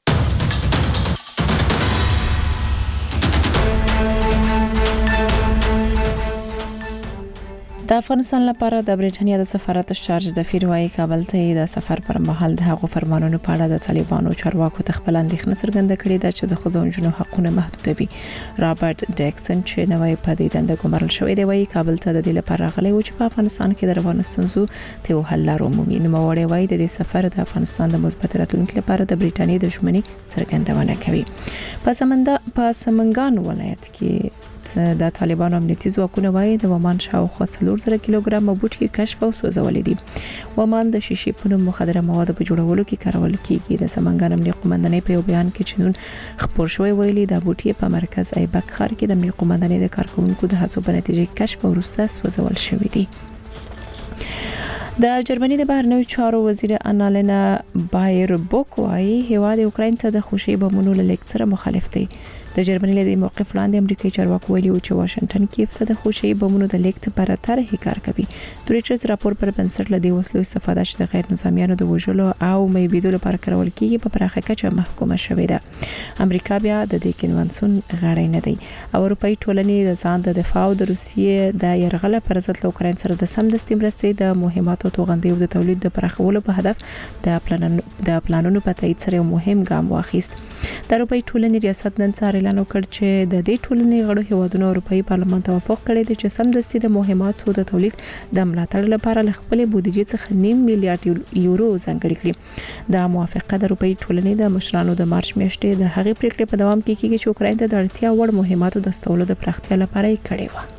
د افغانستان لپاره د بریټانیا د سفارت شارج د فیروای کابل ته د سفر پر مهال د هغو فرمانونو په اړه د طالبانو چارواکو ته خپل اندېښنه څرګنده کړې ده چې د ښځو او نجونو حقونه محدودوي. رابرټ ډیکسن چې نوی په دې دنده ګمارل شوی دی وایي کابل ته د دې لپاره راغلی و چې په افغانستان کې د روانو ستونزو ته یو حل لار ومومي. نوموړی وایي د دې سفر د افغانستان د مثبت راتلونکي لپاره د بریټانیا د ژمنې څرګندونه کوي. په سمنګان ولایت کې د طالبانو امنیتي ځواکونه وایي د ومان شاوخوا 4000 کیلوګرام بوټي کشف او سوځولې دي. ومان د شیشې په نوم مخدره موادو په جوړولو کې کارول کیږي. د سمنګان امنیتي قومندانۍ په یو بیان کې چې نن خبر شوی ویلي د بوټي په مرکز ایبک ښار کې د امنیتي قومندانۍ د کارکونکو د هڅو په نتیجه کې کشف او وروسته سوځول شوی دي. د جرمني د بهرنیو چارو وزیر انالینا بایربوک وایي هیواد اوکراین ته د خوشي بمونو له لیک سره مخالف دی. د جرمني له موقف لاندې امریکایي چارواکو ویلي چې واشنگټن کیف ته د خوشي بمونو د لیک لپاره طرحه کار کوي. د ریچارډز راپور پر بنسټ له دې وسلو استفاده چې د غیر نظامیانو د وژلو او میبیدو لپاره کارول کیږي په پراخه کچه محکومه شوې ده. امریکا بیا د دې کنوانسیون غړی نه دی. اروپאי ټولنې د ځان د دفاع او د روسیې د يرغل پر ضد له اوکراین سره د سمدستي مرستې د مهماتو توغندیو د تولید د پراخولو په هدف د پلانونو په تایید سره یو مهم ګام واخیست. د اروپאי ټولنې ریاست نن څار اعلان وکړ چې د دې ټولنې غړو هیوادونو اروپאי پارلمان توافق کړی دی چې سمدستي د مهماتو د تولید د ملاتړ لپاره له خپل بودیجې څخه 9 میلیارډ یورو ځانګړي کړي. د موافقه د اروپאי ټولنې د مشرانو د مارچ میاشتې د هغې پریکړې په دوام کې کیږي چې اوکراین ته د اړتیا وړ مهماتو د استولو د پراختیا لپاره یې کړې و.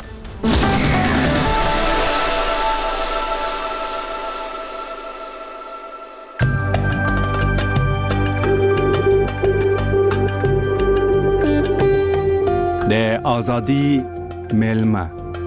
د ازادي ملما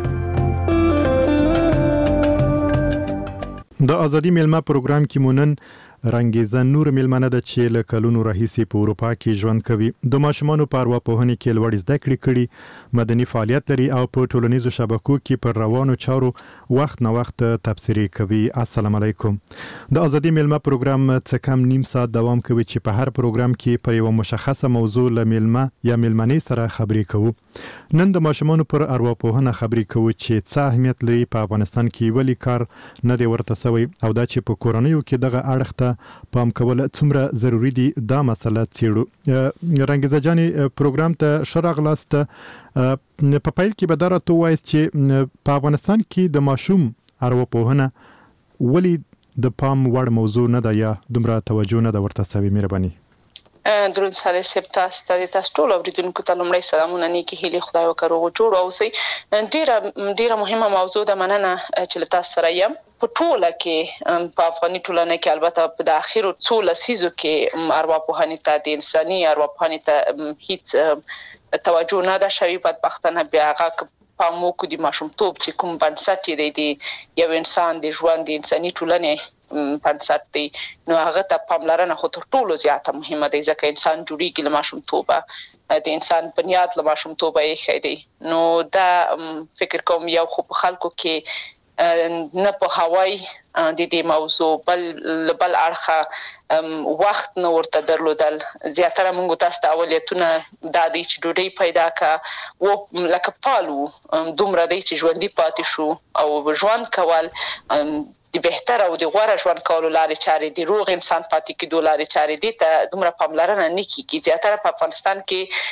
د ازادي ملما پروګرام کې مونن رنګیزه نور ملمنه د چې له کلونو راهیسې په اروپا کې ژوند کوي. د ماشومانو په ارواپوهنې کې لوړ زده کړې کړي، مدني فعالیت لري او په ټولنیزو شبکو کې پر روانو چارو وخت نه وخت تبصرې کوي. السلام علیکم. د ازادي ملما پروګرام څه کم نیم ساعت دوام کوي چې په هر پروګرام کې پر یو مشخصه موضوع له ملما یا ملمنې سره خبرې کوو. نن د ماشومانو پر ارواپوهنه خبرې کوو چې څه اهمیت لري په افغانستان کې، ولی کار نه دی ورته سوی او دا چې په کورنیو کې دغه اړخ ته پام کول څومره ضروری دي دا مسله څیړو. رنګیزه جاني پروګرام ته شرغلاست په پیل کې به درته وایي چې په افغانستان کې د ماشوم ارواپوهنه ولی د پام وړ موضوع نه ده یا دومره توجه نه ده ورته سوي. مهرباني. درود ساده سپتاس تاسو ټول اوریدونکو ته لومړی سلامونه نیکی هیلې خدای وکړو جوړ او سي ډیره مهمه موضوع ده. مننه چې تاسو سره یم. په ټوله کې په افغاني ټولنه کې البته په د اخیرو څو لسیزو کې ارواپوهنې ته د انساني ارواپوهنې ته هیڅ توجه نه ده شوی. بدبختانه بیا هغه پامو کو د ماشومتوب چې کوم بنسټ دی یو انسان د ژوند د انساني ټولنې بنسټ دی، نو هغه ته پاملرنه خو تر ټولو زیاته مهمه ده ځکه انسان جوړیږي له ماشومتوبه، د انسان بنیاد له ماشومتوبه یې ښه دی. نو دا فکر کوم یو خو په خلکو کې نه په هوای د دې موضوع بل اړخه وخت نه ورته درلودل. زیاتره موږ تاسو ته اولیتونه دا دي چې ډوډۍ پیدا کا و لکه پالو دومره دی چې ژوندۍ پاتې شو او ژوند کول د بهتر او د غوره ژوند کولو لارې چارې د روغ انسان پاتې کېدو لارې چارې دي ته دومره پاملرنه نه کیږي. زیاتره په افغانستان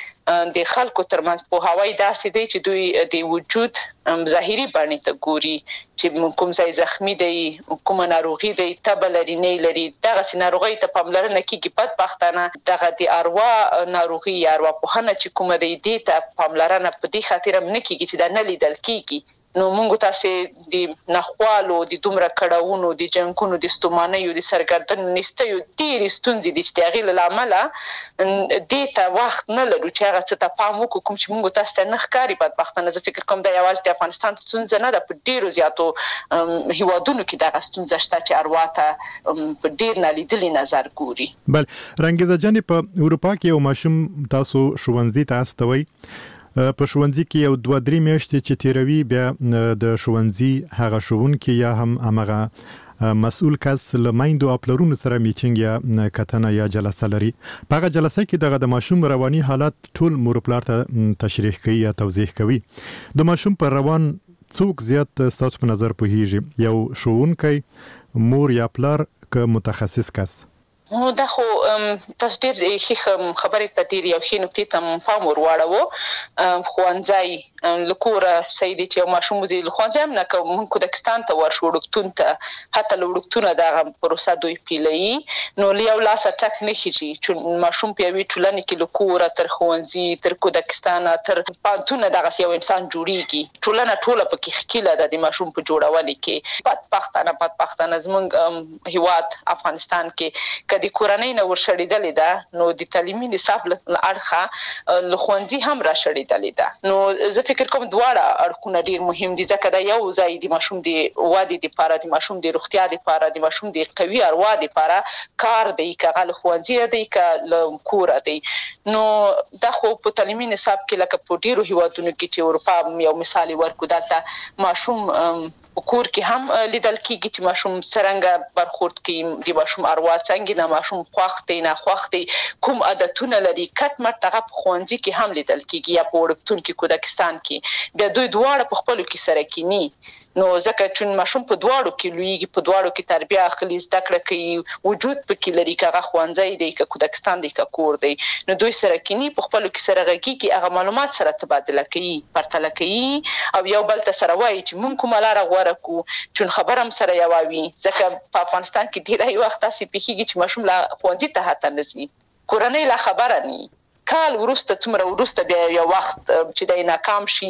کې د خلکو ترمنځ پوهاوی داسې دی چې دوی د وجود ظاهري بڼې ته ګوري چې کوم ځای زخمی دی، کومه ناروغي دی، تبه لري نه لري، دغسې ناروغۍ ته پاملرنه کیږي. بدبختانه دغه د اروا ناروغي یا ارواپوهنه چې کومه دی دې ته پاملرنه په دې خاطر هم نه کیږي چې دا نه لیدل کیږي. نو موږ تاسو د نخوالو د دومره کډاونو د جنګونو د ستومانیو د سرګردن نستیو ډېرې ستونزې دي چې د هغې له امله دې ته وخت نه لرو چې هغه څه ته پام وکړو کوم چې موږ تاسو ته نه ښکاري. بدبختانه زه فکر کوم دا یوازې د افغانستان ستونزه نه ده، په ډېرو زیاتو هیوادونو کې دغه ستونزه شته چې اروا ته په ډېر نالیدلي نظر ګوري. بل رنګیزه جانې په اروپا کې یو ماشوم تاسو ښوونځي ته استوئ، په ښوونځي کې یو 2-3 میاشتې چې تیروي، بیا د ښوونځي هغه ښوونکي یا هم هغه مسؤل کس له میندو او پلرونو سره میټینګ یا کتنه یا جلسه لري. په هغه جلسه کې دغه د ماشوم رواني حالت ټول مور پلار ته تشریح کوي یا توضیح کوي. د ماشوم پر روان څوک زیات ستاسو په نظر پوهیږي، یو ښوونکی، مور یا پلار که متخصص کس؟ نو دا خو تاسو ډېر ښه خبرې ته ډېر یو ښې نقطې ته پام ور واړوو. ښوونځی له کوره صحیح دی چې یو ماشوم وځي، له ښوونځي هم نه که موږ کودکستان ته ورشو، وړکتون ته، حتی له وړکتونه دغه پروسه دوی پیلوي. نو له یو لاسه ټک نه خیږي چې ماشوم په یوې ټولنې کې له کوره تر ښوونځي تر کودکستانه تر پوهنتونه دغسې یو انسان جوړیږي. ټولنه ټوله پکې ښکیله ده د ماشوم په جوړولو کې. بدبختانه زموږ هیواد افغانستان کې د کورنۍ نه ورشړېدلې ده، نو د تعلیمي نصاب له اړخه له ښوونځي هم راشړېدلې ده. نو زه فکر کوم دواړه اړخونه ډېر مهم دي، ځکه دا یو ځای د ماشوم د ودې دپاره، د ماشوم د روغتیا دپاره، د ماشوم د قوي اروا دپاره کار دی، که هغه له ښوونځي دی که له کوره دی. نو دا خو په تعلیمي نصاب کې لکه په ډېرو هیوادونو کې چې اروپا یو مثال ورکړو، دلته ماشوم په کور کې هم لیدل کېږي چې ماشوم څرنګه برخورد کوي، د ماشوم اروا څنګه، ماشوم خوښ دی نه خوښ دی، کوم عادتونه لري، کټ مټ دغه په ښوونځي کې هم لیدل کېږي یا په وړکتون کې، کودکستان کې. بیا دوی دواړه په خپلو کې سره کینی. نو ځکه چې ماشوم په دواړو کې لویږي، په دواړو کې تربیه اخلي، زده کړه کوي، وجود پکې لري، که هغه ښوونځی دی که کودکستان دی که کور دی. نو دوی سره کینی، په خپلو کې سره غږیږي، هغه معلومات سره تبادله کوي، پرتله کوي او یو بل ته سره وایي چې موږ کومه لاره غوره کړو، چون خبره هم سره یوه وي. ځکه په افغانستان کې ډېری وخت داسې پېښېږي چې ماشوم لا ښوونځي ته حتی نه ځي، کورنۍ لا خبره نه، کال وروسته څومره وروسته بیا یو وخت چې دی ناکام شي،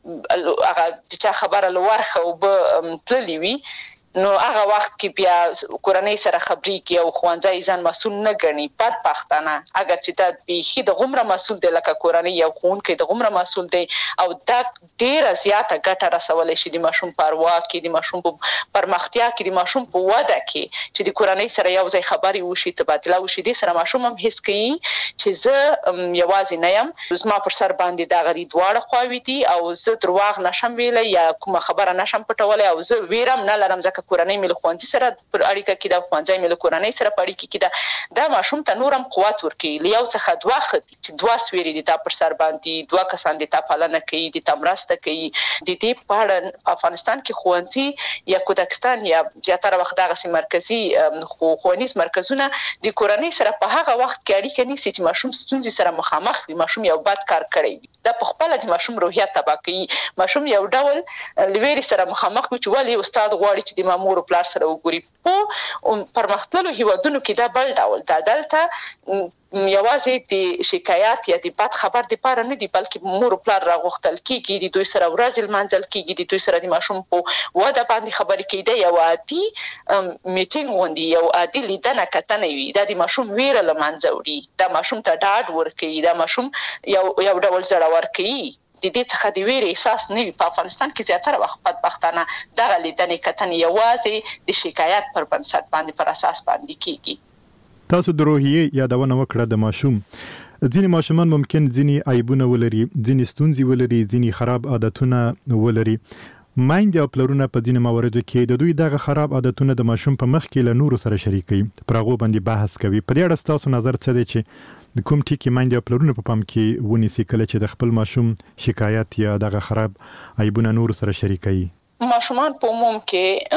هغه د چا خبره له ورخه اوبه تللې وي، نو هغه وخت کې بیا کورنۍ سره خبرېږي او ښوونځی ځان مسؤل نه ګڼي. بدبختانه اگر چې دا بیخي د غومره مسؤل دی لکه کورنۍ یو ښوونکی د غومره مسؤل دی او دا ډېره زیاته ګټه رسولی شي د ماشوم په اروا کې، د ماشوم په پرمختیا کې، د ماشوم په وده کې، چې د کورنۍ سره یو ځای خبرې وشي، تبادله وشي. دې سره ماشوم هم حس کوي چې زه یوازې نه یم، زما پر سر باندې دغه د دواړه خواوې دي او زه درواغ نشم ویلی یا کومه خبره نشم پټولی او زه ویره هم نه لرم ځکه کورنۍ مې له ښوونځي سره پر اړیکه کې ده، ښوونځی مې له کورنۍ سره په اړیکه کې ده. دا ماشوم ته نور هم قوت ورکوي، له یو څخه دوه ښه دي چې دوه سویرې دي تا پر سر باندې، دوه کسان دي تا پالنه کوي، دي تا مرسته کوي. د دې په اړه په افغانستان کې ښوونځي یا کودکستان یا زیاتره وخت دغسې مرکزي ښوونیز مرکزونه د کورنۍ سره په هغه وخت کې اړیکه نیسي چې ماشوم ستونزې سره مخامخ وي، ماشوم یو بد کار کړی وي. دا په خپله د ماشوم روحیه تباه کوي. ماشوم یو ډول له ویرې سره مخامخ وي چې ولې استاد غواړي چې د ما مور پلار سره وګوري. په پرمختللو هیوادونو کې دا بل ډول ده. دلته یوازې د شکایت یا د بد خبر دپاره نه دي، بلکې مور پلار راغوښتل کېږي، د دوی سره ورځې لمانځل کېږي، د دوی سره د ماشوم په وده باندې خبرې کوي. دا یو عادي میټینګ غوندې یو عادي لیدنه کتنه وي. دا د ماشوم ویره له منځه وړي، دا ماشوم ته ډاډ ورکوي، دا ماشوم یو ډول زړور کوي. د دې څخه د ویرې احساس نه وي. په افغانستان کې زیاتره وخت بدبختانه دغه لیدنې کتنې یوازې د شکایت پر بنسټ باندې پر اساس باندې کېږي. تاسو د روحیې یادونه وکړه د ماشوم. ځینې ماشومان ممکن ځینې عیبونه ولري، ځینې ستونزې ولري، ځینې خراب عادتونه ولري. میندې او پلرونه په ځینې مواردو کې د دوی دغه خراب عادتونه د ماشوم په مخ کې له نورو سره شریکوي، پر هغو باندې بحث کوي. په دې اړه ستاسو نظر څه دی چې د کوم ټکي میندې او پلرونه په پام کې ونیسي کله چې د خپل ماشوم شکایت یا دغه خراب عیبونه نورو سره شریکوي؟ ماشومان په عموم کې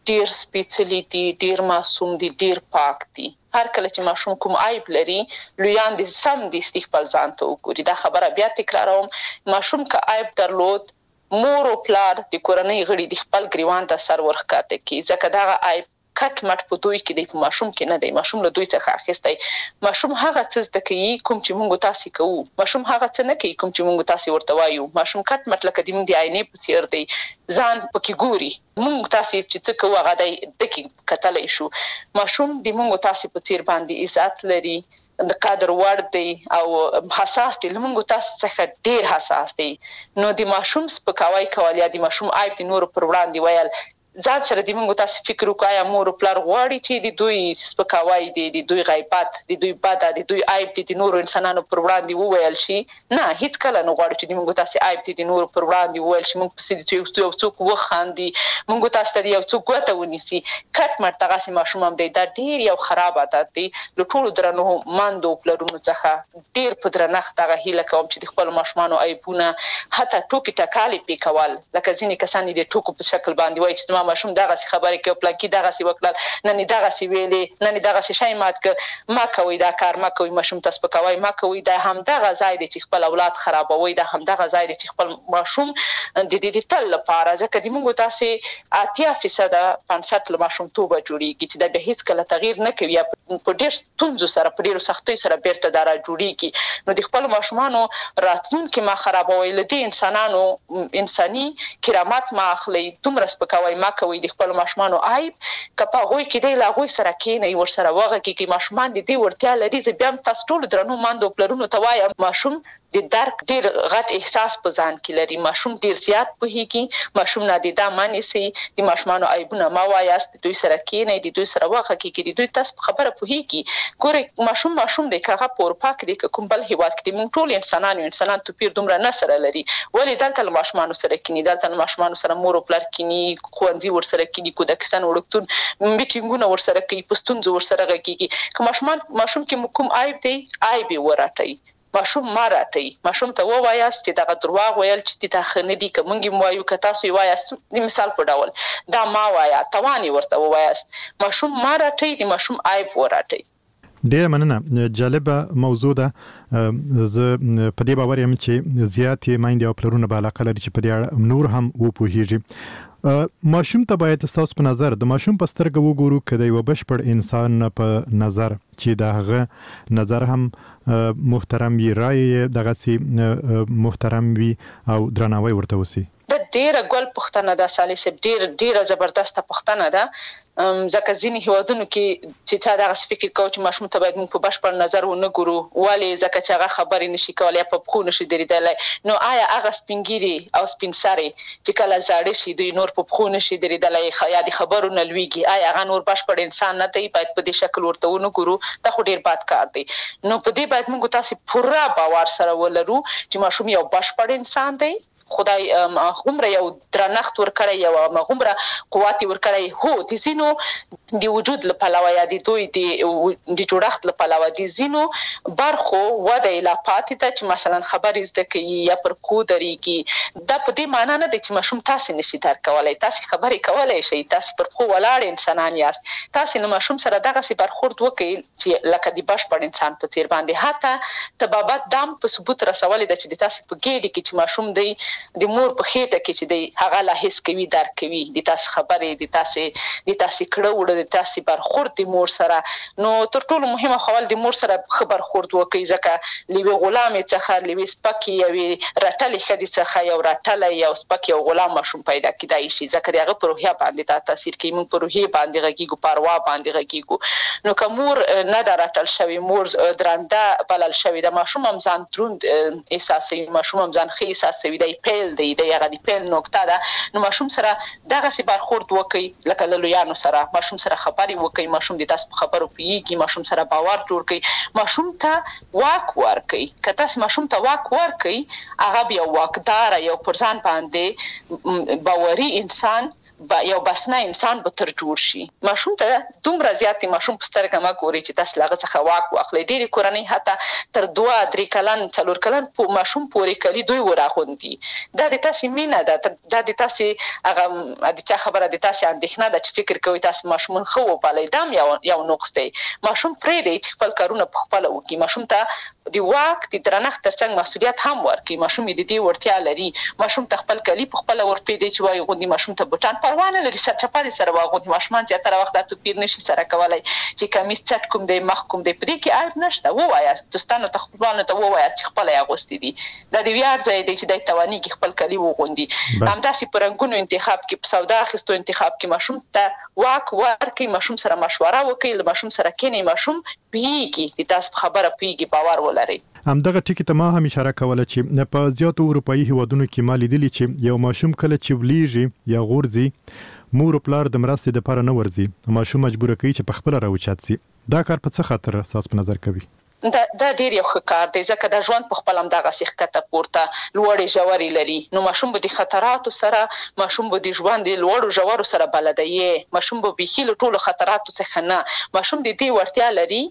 ډیر سپیڅلي دي، ډیر معصوم دي، ډیر پاک دي. هر کله چې ماشوم کوم عیب لري لویان دي سم دي خپل ځان ته وګوري. دا خبره بیا تکراروم، ماشوم که عیب درلود مور او پلار د کورنۍ غړي د خپل ګریوان ته سر ورخکاته کی، ځکه دا عیب کټ مټ په دوی کې د ماشوم کې نه دی. ماشوم له دوی څخه اخیستی. ماشوم هغه څه زده کوي کوم چې موږ تاسو کوو. ماشوم هغه څه نه کوي کوم چې موږ تاسو ورته وایو. ماشوم کټ مټ لکه د موږ د آینې په څیر دی، ځان پکې ګوري. موږ تاسو چې څه کوو هغه د دقیق کتلای شو. ماشوم د موږ تاسو په څیر باندې عزت لري، د قدر وړ دی او حساس دی. لمونږ تاسو څخه ډیر حساس دی. نو د ماشوم سپکاوی کول یا د ماشوم عیب د نور پر وړاندې ویل، ځان سره د موږ تاسو فکر وکړئ یا مور او پلار غواړي چې د دوی سپکاوی دي، د دوی غیبت، د دوی بد، د دوی عیب د نور انسانانو پر وړاندې وویل شي. نه، هیڅ کله نه غواړو چې د موږ تاسو عیب د نور پر وړاندې وویل شي. موږ پسې د یو څوک وخاندي، موږ تاسو ته یو څوک ګوته ونیسي. کټ مټ دغه ماشوم هم دی. دا ډیر یو خراب عادت دی. له ټولو درنو ماندو پلرونو څخه ډیر په درنښت دغه هیله کوم چې د خپل ماشومانو عیبونه حتی ټوکې ټکالې پې کول، لکه ځینې کسان د ټوکو په شکل باندې وایي چې ماشوم دغه خبرې کوي، پلانکی دغه سی وکړل، نن دغه سی ویلې، نن دغه سی شای مات ک ما کوي، دا کار ما کوي. ماشوم تاسو په کوي ما کوي. دا هم دغه ځای دی چې خپل اولاد خرابوي. دا هم دغه ځای دی چې خپل ماشوم د دې تل لپاره، ځکه د موږ تاسو 80% 50 له ماشوم توبه جوړیږي چې دا به هیڅ کله تغییر نه کوي. په ډېر ستونزو سره په ډېر سختۍ سره بیرته دارا جوړیږي. نو د خپل ماشومانو راتلونکي ما خرابوي. لدی انسانانو انساني کرامت ما اخلي. دومره سپکاوي ما کوي د خپل ماشومانو عیب کپا غوي کې دی لا غوي سره کې نه ور سره وغه کې ماشومان دي ورتیا لري. زه بیا تاسو ټول درنو ماندو پلرونو ته وایم، ماشوم د درک ډیر غټ احساس په ځان کې لري. ماشوم ډیر زیات پوهیږي. ماشوم نه د دامانې سي د ماشومانو عیبونه ما وایاست، دوی سره کې نه د دوی سره وغه کې دوی تاسو خبره پوهیږي. ګوره ماشوم د کاغه پور پاک دي کوم بل هیواد کې موږ ټول انسان توپیر دومره نه سره لري. ولې دلته ماشومان سره کې دلته ماشومان سره مور او پلار کې خوندې ور سره کې کو د کسان وړکتون میټینګونه ور سره کې پښتون زور سره کې که ماشوم کې کوم عیب دی عیب وراتای. ماشوم ماراتای. ماشوم ته وایاست چې دا دروغ ویل چې ته خنه دي کومږي موایو که تاسو وایاست د مثال په ډول دا ما وایا توانی ورته وایاست. ماشوم ماراتای د ماشوم عیب وراتای. ډیر مننه. جالبه موضوع ده. زه په دې باور یم چې زیاتې مایندې او پلرونه به علاقه لري چې په دې نور هم وپوهیږي. ماشوم ته باید تاسو په نظر د ماشوم په سترګه وګورو کله یو بشپړ انسان په نظر چې دا هغه نظر هم محترم وي، رائے دغه سي محترم وي او درناوی ورته وسی. د ډیره ګل پښتنه ده سالي ډیره زبردسته پښتنه ده. ځکه ځینې هیوادونو کې چې چا دغه فکر کوي چې ماشوم ته باید موږ په بشپړ نظر ونه ګورو، ولې ځکه چې هغه خبرې نشي کولای، په پخو نشي درېدلی. نو آیا هغه سپینګیري او سپین سري چې کله زاړه شي دوی نور په پخو نشي درېدلی یا د خبرو نه لویږي، آیا هغه نور بشپړ انسان نه دی؟ باید په دې شکل ورته ونه ګورو. دا خو ډیر بد کار دی. نو په دې باید موږ تاسو پوره باور سره ولرو چې ماشوم یو بشپړ انسان دی. خدای هغومره یو درنښت ورکړی، یو هغومره قوت ورکړی. هو د ځینو د وجود له پلوه یا د دوی د جوړښت له پلوه د ځینو برخو وده لا پاتې ده چې مثلا خبرې زده کوي یا پر کو درېږي. دا په دې معنا نه ده چې ماشوم تاسو نشي درک کولی. تاسو خبرې کولی شئ، تاسو پر خو ولاړ انسانان یاست. تاسو نو ماشوم سره دغسې برخورد وکړئ چې لکه د بشپړ انسان په څیر باندې. حتی طبابت دام په ثبوت رسولې ده چې د تاسو په ګېډې کې چې ماشوم دی د مور په خېټه کې چې دی هغه لا حس کوي، درک کوي د تاسو خبرې، د تاسو کړه وړه، د تاسو برخورد د مور سره. نو تر ټولو مهمه خبره د مور سره خبر خورد وکړي، ځکه لوی غلام څخه لوی سپکی یو رټلې خدي څخه یو رټلې یو سپکی یو غلام ماشوم پیدا کیدای شي، ځکه دغه په روحیه باندې تاثیر کوي. موږ په روحیه باندې غږیږو، پروا باندې غږیږو. نو که مور نه درټل شوی، مور درنده بلل شوی، د ماشوم هم ځان دروند احساسوي، ماشوم هم ځان ښه احساسوي، دی پیل دی هغه د پیل نقطه ده. نو ماشوم سره دغسې برخورد وکړئ لکه له لویانو سره. ماشوم سره خبرې وکړئ، ماشوم د تاسو په خبرو پوهېږي، ماشوم سره باور جوړ کړئ، ماشوم ته واک ورکړئ. که تاسو ماشوم ته واک ورکړئ، هغه بیا واکداره یو پر ځان باندې باوري انسان یو بسنه انسان به تر جوړ شي. ماشوم ته دومره زیات ماشوم په سترګه ما ګوري چې تاسو لاغه څخه واک واخلي. ډېری کورنۍ حتی تر 2-3 کلن 4 کلن په ماشوم پورې کلی دوی وراغوندي. دا د تاسو مینه ده، دا د تاسو هغه د چا خبره د تاسو اندېښنه ده چې فکر کوي تاسو ماشوم خو وپالي. دا یو نقص دی. ماشوم پرې دی چې خپل کارونه په خپل وکړي. ماشوم ته د واک د درنښت ترڅنګ مسؤلیت هم ورکړي. ماشوم د دې وړتیا لري. ماشوم ته خپل کلی په خپل ورپې دی چې وایي غوندي ماشوم ته بوټان پروانه لري سرچپه دي سره واغوندي. ماشومان زیاتره وخت د توپیر نشي سره کولای چې کمیس چټ کوم دی مخ کوم دی. په دې کې عیب نشته. ووایاست دوستانو ته خپلوانو ته ووایاست چې خپل یې اغوستي دي. دا د ویاړ ځای دی چې د توانیږي خپل کلی وغوندي. همداسې په رنګونو انتخاب کې په سودا اخیستو انتخاب کې ماشوم ته واک ورکړي. ماشوم سره مشوره وکړي. له ماشوم سره کینې. ماشوم پیږي د تاسو خبره پیږي. باور ولري. همدغه ټکی ته ما هم اشاره کوله چې په زیاتو اروپایي هیوادونو کې ما لیدلی چې یو ماشوم کله چې ولیږي یا غورځي مور او پلار د مرستې لپاره نه ورځي. ماشوم مجبور کوي چې په خپل راوچات سي. دا کار په څه خاطر اساس په نظر کوي؟ دا ډیر یو ښه کار دی ځکه د ژوند په خپل هم دغه سیخکته پورته لوړې ژورې لري. نو ماشوم به د خطراتو سره ماشوم به د ژوند د لوړو ژورو سره بلد دی. ماشوم به بيخي له ټولو خطراتو څخه نه. ماشوم د دې ورتیا لري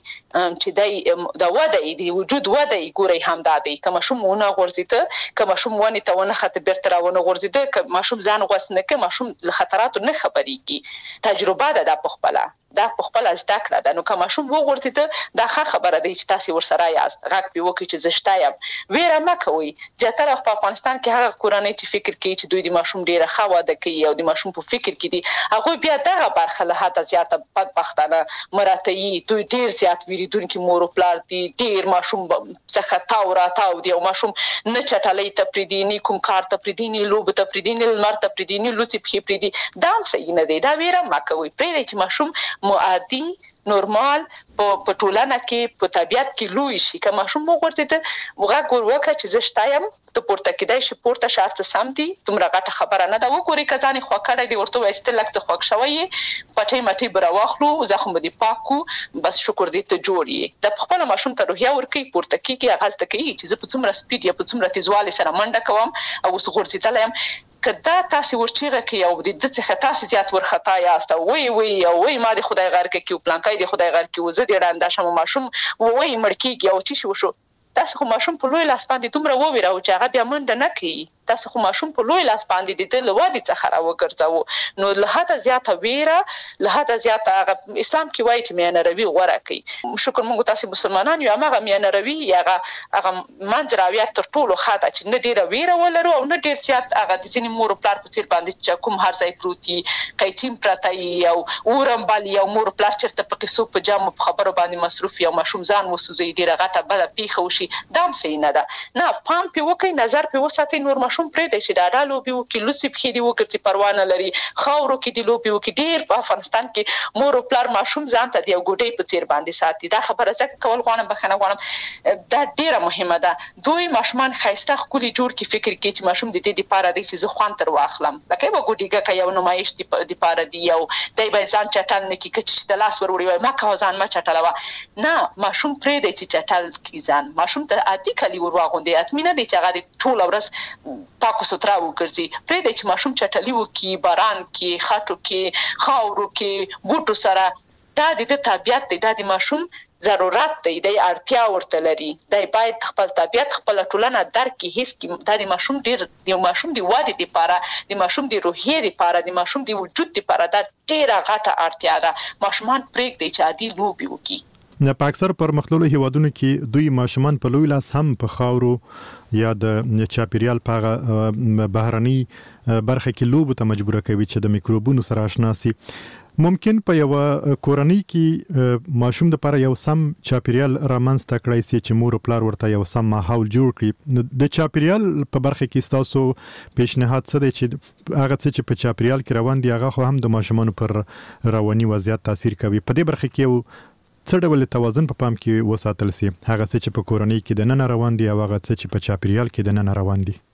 چې د وده د وجود وده ګوري هم دادی. که ماشوم ونه غورځیده، که ماشوم ونه ته ونه خط بیرته راونه غورځیده، که ماشوم ځان غوسنه که ماشوم له خطراتو نه خبريږي. تجربه ده په خپل دا په خپل زده کړه ده. نو که ماشوم وغورځیده دا ښه خبره دی چې تاسو ورسره یاست. غږ په وکړي چې زشته یم. ویره مه کوئ. زیاتره په افغانستان کې هغه کورنۍ چې فکر کوي چې دوی د ماشوم ډیره ښه واده کوي او د ماشوم په فکر کې دي هغه بیا دغه برخه له حد زیاته بدبختانه مراتعي. دوی ډیر زیات ویریدونکي مور او پلار دي. ډیر ماشوم څخه تاو راتاو دی او ماشوم نه چټلۍ ته پریدي، نه کوم کار ته پریدي، نه لوب ته پریدي، نه لمر ته پریدي، نه لوڅي پخې پریدي. دا هم صحیح نه دی. دا ویره مه کوئ. پرېږدئ چې ماشوم عادي نورمال په ټولنه کې په طبيعت کې لوی شي. که ماشوم وغورځیده وغږ وکړه چې زه شته یم ته پورته کېدای شي پورته شه څه سم دي. دومره غټه خبره نه ده. وګورئ که ځان یې خوږ کړی دی ورته ووایه چې ته لږ څه خوږ شوی یې پټۍ مټۍ به راواخلو زخم به دې پاک کړو بس شکر دې ته جوړ یې. د خپله ماشوم ته روحیه ورکوي پورته کېږي هغه زده کوي چې زه په څومره سپیډ یا په څومره تیزوالي سره منډه کوم او اوس غورځېدلی یم. که دا تاسو ورچیغه کوي او د دې څخه تاسو زیات ورخطا یاست او وای ما د خدای غار کې کیو پلانکای د خدای غار کې وزه د ډاندا شم ماشوم وای مړکیږي او چی شو تاسو خو ماشوم په لوی لاس باندې دومره وویراو چې هغه بیا منډه نه کوي. تاسو خو ماشوم په لوی لاس باندې د لوادي څخه راوګرځاو. نو له حد زیاته ویره له حد زیاته اسلام کې وایي چې میانه روي غوړه کوي. شکر مونږ تاسو مسلمانان یو هغه میانه روي هغه منځراویت تر ټولو خاطه چې نه ډیره ویره ولرو او نه ډیر زیات هغه د ځینې مور پلار په څیر باندې چې کوم هر ځای پروتي کایټیم پرتای او اورم بالی او مور پلار چرته په قصو په جامو په خبرو باندې مصروف یا ماشوم ځان وسوځي ډیره غټه بده پیخه وشي. دام صحیح نه ده. نه پام په وکي نظر په وساتي. نور ماشوم پرې دی چې دا لوبي وکي لوڅي پخې دی وکړي پروانه لري خاورو کې دی لوبي وکي. ډیر په افغانستان کې مور او پلار ماشوم ځان ته دی ګوډې په څیر باندې ساتي. دا خبره څنګه کول غواړم بخنه غواړم. دا ډیره مهمه ده. دوی ماشومان خایسته خولي جوړ کی فکر کوي چې ماشوم د دې لپاره دی چې زه خوان تر واخلم. لکه به ګوډیګه کوي یو نمایش دی لپاره دی او دای به ځان چټل نه کی چې د لاس ور وړي ما کا ځان ما چټلوا. نه ماشوم پرې دی چې چټل کی ځان. ماشوم ته عادي کلی ور واغوندي. اتمنه دی چې هغه ټول ورځ پاکو سترا وګرځي. پرې دی چې ماشوم چټلی وکي باران کې خاطو کې خاورو کې بوټو سره. دا د طبيعت دی. دا د ماشوم ضرورت دی. د اړتیا ورته لري. د باید خپل طبيعت خپل ټولنه درک کی هیڅ کی د ماشوم ډیر د ماشوم دی واده لپاره د ماشوم دی روحیه لپاره د ماشوم دی وجود لپاره دا ډیره غټه اړتیا ده. ماشومان پرېږدي چې عادي لوبي وکي. نه په اکثر پرمختللو هیوادونو کې دوی ماشومان په لوی لاس هم په خاورو یا د چاپیریال په بهرني برخه کې لوبو ته مجبور کوي چې د میکروبونو سره آشنا سي. ممکن په یو کورنۍ کې ماشوم د لپاره یو سم چاپیریال رامنځته کړی سي چې مور او پلار ورته یو سم ماحول جوړ کړي. د چاپیریال په برخه کې تاسو پیشنهاد څه دی چې هغه څه چې په چاپیریال کې روان دي هغه خو هم د ماشومانو پر رواني وضعیت تاثیر کوي. په دې برخه کې یو څه ډول توازن په پام کې وساتل سي. هغه څه چې په کورنۍ کې د نن روان دي او هغه څه چې په چاپیریال کې د نن روان دي.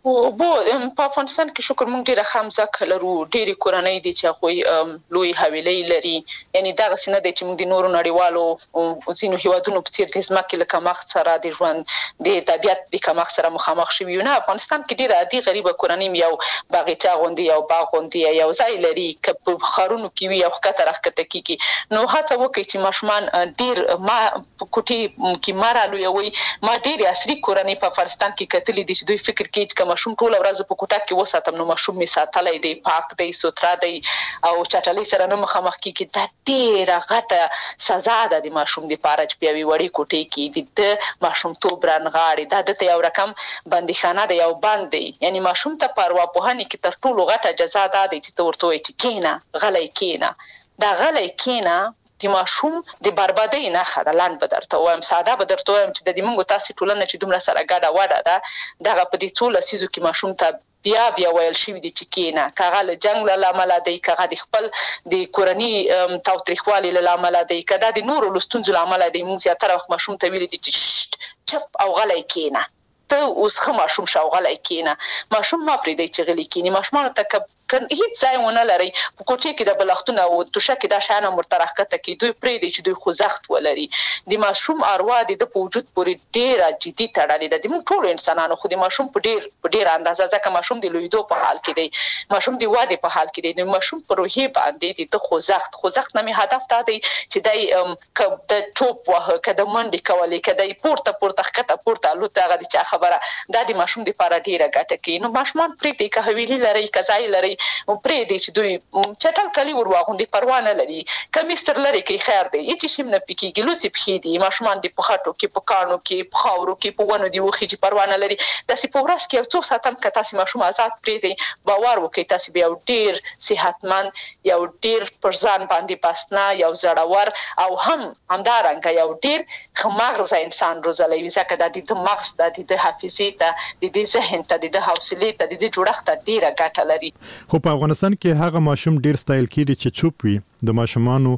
په افغانستان کې شکر موږ ډیره خامځکه لرو، ډیرې کورنۍ دي چې هغوی لوی حویلۍ لري. یعنې دغسې نه دی چې موږ د نورو نړیوالو ځینو هیوادونو په څېر د ځمکې له کمښت سره د ژوند د طبیعت د کمښت سره مخامخ شوي یو. نه، افغانستان کې ډیره عادي غریبه کورنۍ یو باغچه غوندې یو باغ غوندې یو ځای لري، که په ښارونو کې وي او ښکته راښکته کېږي. نو هڅه وکړئ چې ماشومان ډیر ما په کوټې کې ما رالویوئ. ما ډیرې عصري کورنۍ په افغانستان کې کتلي دي چې دوی فکر کوي چې ماشوم ټوله ورځ په کوټه کې وساتم نو ماشوم مې ساتلی دی، پاک دی، سوتره دی او چټلۍ سره نه مخامخ کېږي. دا ډېره غټه سزا ده د ماشوم دپاره چې په یوې وړې کوټې کې د ماشومتوب رانغاړي. دا دته یو رقم بندیخانه ده، یو بند دی. یعنې ماشوم ته په ارواپوهنې کې تر ټولو غټه جزا دا دی چې ته ورته وایې چې کېنه، غلی کېنه. دا غلی کېنه د ماشوم د بربادۍ نښه ده. لاند به درته وایم، ساده به درته وایم چې د دې موږ تاسې ټولنه چې دومره سره ګډه وډه ده، دغه په دې څو لسیزو کې ماشوم ته بیا ویل شوي دي چې کېنه. که هغه له جنګ له امله دی، که هغه د خپل د کورني تاوتریخوالي له امله دی، که دا د نورو له ستونزو له امله دی، موږ زیاتره وخت ماشوم ته ویلي دي چې چپ او غلی کېنه، ته اوس ښه ماشوم شه او غلی کېنه. ماشوم مه پرېږدئ چې غلي کېني. ماشومانو ته که هیڅ ځای ونه لرئ، په کوټې کې د بلښتونه او توشه کې دا شیان هم ورته راښکته کړي، دوی پرېږدئ چې دوی خوځښت ولري. د ماشوم اروا د ده په وجود پورې ډېره جدي تړلې ده، د موږ ټولو انسانانو، خو د ماشوم په ډېره اندازه، ځکه ماشوم د لویدو په حال کې دی، ماشوم د ودې په حال کې دی. د ماشوم په روحیې باندې د ده خوځښت نه مې هدف دا دی چې دی که د ټوپ وهه، که د منډې کولې، که دی پورته ښکته پورته الوت، هغه د چا خبره، دا د ماشوم دپاره ډېره ګټه کوي. نو ماشومان پرېږدئ، که حویلي لرئ، که ځای لرئ، پرېږدئ چې دوی چټل کالي ور واغوندي، پروا نه لري. کمیس تر لرې کړئ، خیر دی، هېڅ شي نه پې کېږي. لوڅې پښې دي، ماشومان دي په خټو کې، په کاڼو کې، په خاورو کې، په ونو دي وخېږي، پروا نه لري. داسې په ورځ کې یو څو ساعت هم که تاسې ماشوم آزاد پرېږدئ، باور وکړئ تاسې به یو ډېر صحتمند، یو ډېر پر ځان باندې بسنه، یو زړور او همدارنګه یو ډېر ښه مغزه انسان روزلی وي. ځکه دا د ده مغز ته، د ده حافظې ته، د ده ذهن ته، د ده حوصلې ته، د ده جوړښت ته ډېره ګټه لري. خو په افغانستان کې هغه ماشوم ډیر ستایل کیږي چې چوپ وي، د ماشومانو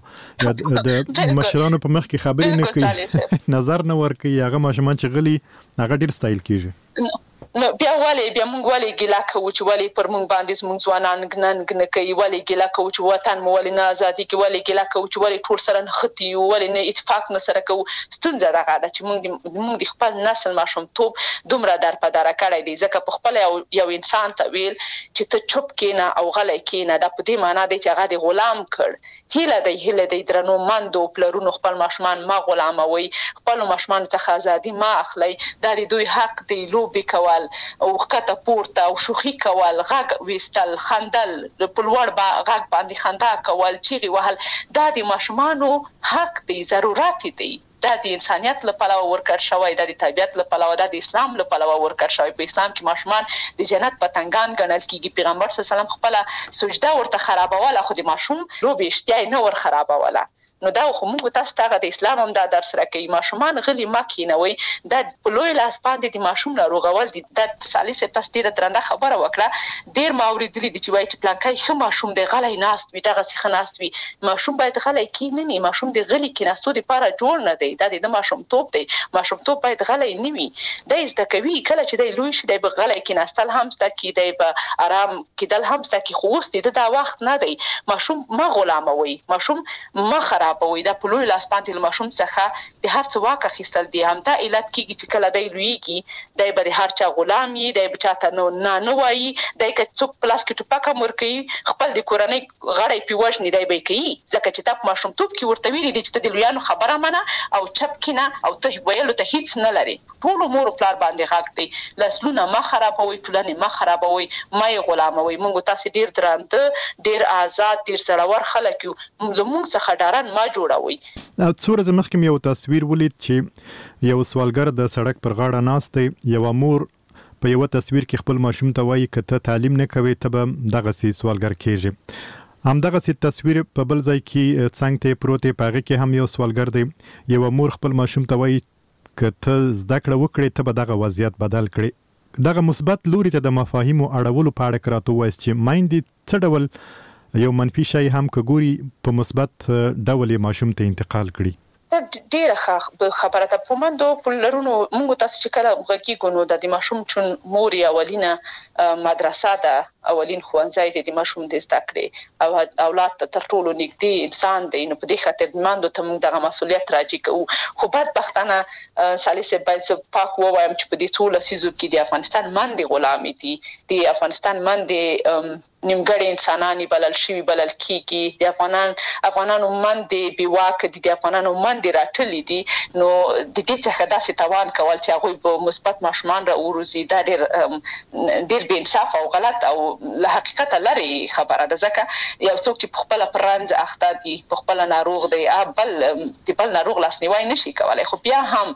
د مشرانو په مخ کې خبرې نه کوي، نظر نه ورکوي. هغه ماشومان چې غلي هغه ډیر ستایل کیږي. نو بیا موږ ولې ګیله کوو چې ولې پر موږ باندې زموږ ځوانان ننګ نه کوي، ولې ګیله کوو چې وطن مو ولې نه ازادي کوي، ولې ګیله کوو چې ولې ټول سره نښتي یو، ولې نه اتفاق نه سره کوو. ستونزه دغه ده چې موږ د خپل نسل ماشومتوب دومره درپدره کړی دی. ځکه په خپله یو انسان ته ویل چې ته چوپ کېنه او غلی کېنه، دا په دې معنا دی چې هغه دې غلام کړ. هیله دی درنو مندو پلرونو خپل ماشومان ما غلاموي، خپلو ماشومانو څخه ازادي ما اخلئ. دا د دوی حق دی، لوبې کول او ښکته پورته او شوخي کول، غږ ویستل، خندل، په لوړ غږ باندې خندا کول، چیغې وهل، دا د ماشومانو حق دی، ضرورت دی. دا د انسانیت له پلوه ورکړ شوی، دا د طبیعت له پلوه، دا د اسلام له پلوه ورکړ شوی. په اسلام کې ماشومان د جنت پتنګان ګڼل کېږي. پیغمبر صلی الله علیه وسلم خپله سجده ورته خرابوله، خو د ماشوم لوبې اشتیا یې نه ور خرابوله. نو دا خو موږ تاسو ته د اسلام هم دا درس راکوي. ماشومان غلي مه کینوئ، دا په لوی لاس باندې د ماشوم ناروغول دي. دا سالي صاحب تاسو ډېره درنده خبره وکړه. ډېر ما اورېدلي دي چې وایي چې پلانکی ښه ماشوم دی، غلی ناست وي، دغسې ښه ناست وي. ماشوم باید غلی کینني، ماشوم د غلي کیناستو دپاره جوړ نه دی. دا د ده ماشومتوب دی. ماشومتوب باید غلی نه وي. دی زده کوي، کله چې دی لوی شي دی به غلی کیناستل هم زده کړي، دی به ارام کېدل هم زده کړي. خو اوس د ده دا وخت نه دی. ماشوم مه غلاموئ، ماشوم مه خرابوئ. دا په لوی لاس باندې له ماشوم څخه د هر څه واک اخیستل دي. همدا علت کېږي چې کله دی لویږي دی به د هر چا غلام وي، دی به چاته نه وایي. دی که څوک په لاس کې ټوپک هم ورکوي، خپل د کورنۍ غړی پرې وژني، دی به یې کوي. ځکه چې تا په ماشومتوب کې ورته ویلي دي چې ته د لویانو خبره منه او چپ کېنه او ته ویلو ته هیڅ نه لرې. ټولو مور پلار باندې غږ دی. نسلونه مه خرابوئ، ټولنې مه خرابوئ، مه یې غلاموئ. موږ تاسې ډېر درانده، ډېر آزاد، ډېر زړور خلک یو. له موږ څخه ډارن مه جوړوئ. څو ورځې مخکې مې یو تصویر ولید چې یو سوالګر د سړک پر غاړه ناست دی. یوه مور په یوه تصویر کې خپل ماشوم ته وایي که ته تعلیم نه کوې ته به دغسې سوالګر کېږې. همدغسې تصویر په بل ځای کې څنګ ته پروت دی، په هغې کې هم یو سوالګر دی. یوه مور خپل ماشوم ته وایي که ته زده کړه وکړې ته به دغه وضعیت بدل کړې. دغه مثبت لوري ته د مفاهیمو اړولو په اړه که راته ووایاست چې میندې څه ډول یو منفي شی هم که ګوري په مثبت ډول یې ماشوم ته انتقال کړي. دا ډیره خبره ده. په مندو پلرونو موږ تاسو چې کله غږیږو نو د ماشوم چون مور اولینه مدرسه ده، اولین ښوونځی دی د ماشوم د زده کړې او اولاد ته تر ټولو نږدې انسان دی. نو په دې خاطر مندو ته موږ دغه مسؤلیت راجع کوو. خو بدبختانه سالسه باید پاک ووایم چې په دې ټول لسیزو کې د افغانستان مندي غلامي دي، د افغانستان مندي نیمګړي انسانان بلل شوی بلل کیږي، د افغانانو مندي بیواک دي، د افغانانو مندي راټلي دي. نو د دې څخه داسې توان کول چې هغه په مثبت ماشومان را وروزي دا ډېر بې انصاف او غلط او له حقیقت لري خبره ده. ځکه یو څوک چې په خپل پرانځ اخته دي، په خپل ناروغ دی، بل ناروغ لاسنیوي نشي کولای. خو بیا هم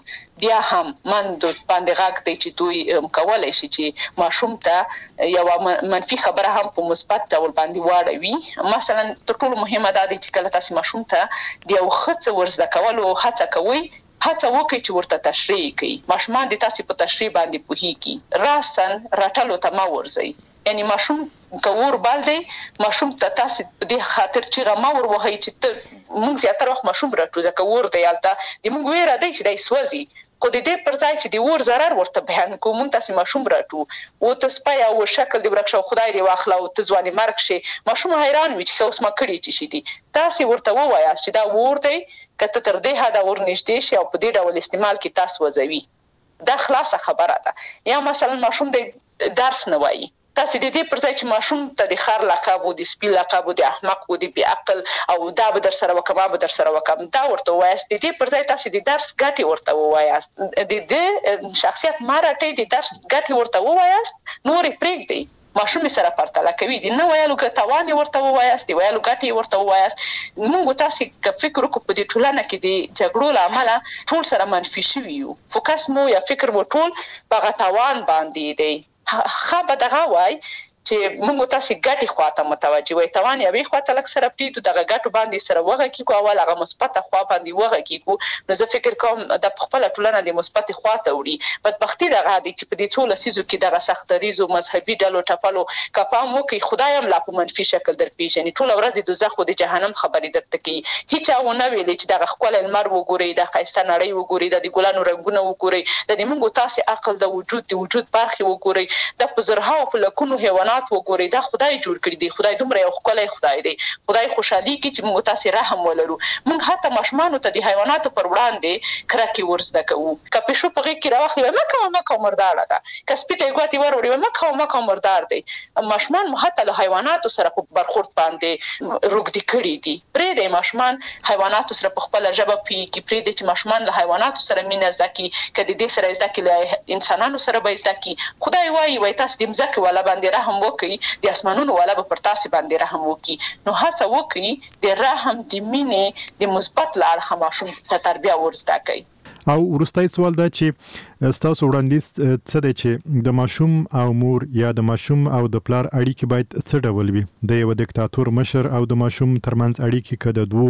مند باندې غاک دی چې دوی کولای شي چې ماشوم ته یو منفي خبره هم په مثبت ډول باندې واړوي. مثلا تر ټولو مهمه ده چې کله تاسو ماشوم ته د یو ښه ورزده کولو هڅه کوئ، هڅه وکړئ چې ورته تشریح کړئ. ماشومان د تاسو په تشریح باندې پوهیږي، راسن راټلو ته ما ورځي. یعنی ماشوم کور بال دی، ماشوم ته تاسو په دې خاطر چې غما ور وهي چې موږ زیاتره وخت ماشوم راټو ځکه ور دی البته د موږ ویره دی چې دای سوځي. خو د دې پر ځای چې د ور zarar ورته بیان کوم موږ تاسو ماشوم راټو او ته سپای او شکل دی ورکښو خدای دی واخلا او ته ځواني مرګ شي. ماشوم حیران وي چې اوس ما کړی چې شي دي. تاسو ورته ووایاست چې دا ور دی کته تر دې هدا ور نشته شي او په دې ډول استعمال کې تاسو وځوي. دا خلاصه خبره ده. یا مثلا ماشوم د درس نه وایي، تاسو د دې پر ځای چې ماشوم ته د خار لقب او د سپی لقب او د احمق او د بی عقل او دا به در سره وکم به در سره وکم دا ورته وایاست. د دې پر ځای تاسو د درس ګټي ورته وایاست، د دې شخصیت مارټي د درس ګټي ورته وایاست، نور پرېږدئ. ماشوم سره پرتله کوي د نو ویلو ګټوان ورته وایاست، دی ویلو ګټي ورته وایاست. موږ تاسو که فکر وکړو په دې ټولنه کې د جګړو لامل ټول سره منفي شوي یو، فوکس مو یا فکر مو ټول په غټوان باندې دی. خبر دغه وای چې موږ تاسو ګټي خواته متوجي وي، توان یې خواته لک سره پټو دغه ګټو باندې سره وغه کیږي او هغه مثبت خوا باندې وغه کیږي. نو زه فکر کوم د خپل ټولنه د مثبت خواته وړي. بدبختی دغه دي چې په دې ټول سيزو کې دغه سختريزو مذهبي ډلو ټپلو کپام وکي خدایم لا په منفي شکل در پیژني. ټول ورځ د دوزخ او د جهنم خبرې درته کوي. هیڅ او نه ویلې چې دغه خپل المر وګوري، د خيسته نړۍ وګوري، د ګلانو رنگونه وګوري، د موږ تاسو عقل د وجود برخه وګوري، د پزرهاو په لکونو حیوانات وګوري. دا خدای جوړ کړی دی، خدای دومره یو ښکلی خدای دی، خدای خوشحالي کی چې موږ تاسو رحم ولرو. موږ حتی ماشومان ته د حیواناتو پر وړاندې کرکې ورزده کوو. که پښو په غي کې راوخلي مکه مردار ده، که سپیټه ګوتی وروړي مکه مردار دی. ماشومان حتی له حیواناتو سره په برخورد باندې روګدي کړی دي. پرې د ماشومان حیواناتو سره په خپل ژبه پیږي، پرې د ماشومان له حیواناتو سره مینه زده کی، کله دې سره زده کی له انسانانو سره به زده کی. خدای وایي تاسو د مزکه ولا باندې رحم وکړي، د اسمانونو ولا به پر تاسو باندې رحم وکړي. نو هڅه وکړي د رحم د مینې د مثبت لار ماشوم ته تربیه ورزده کړي. او ورستای سوال دا چې تاسو وړاندیز څه دی چې د ماشوم او مور یا د ماشوم او د پلار اړیکې باید څه ډول وي؟ د یو دیکتاتور مشر او د ماشوم ترمنځ اړیکې که د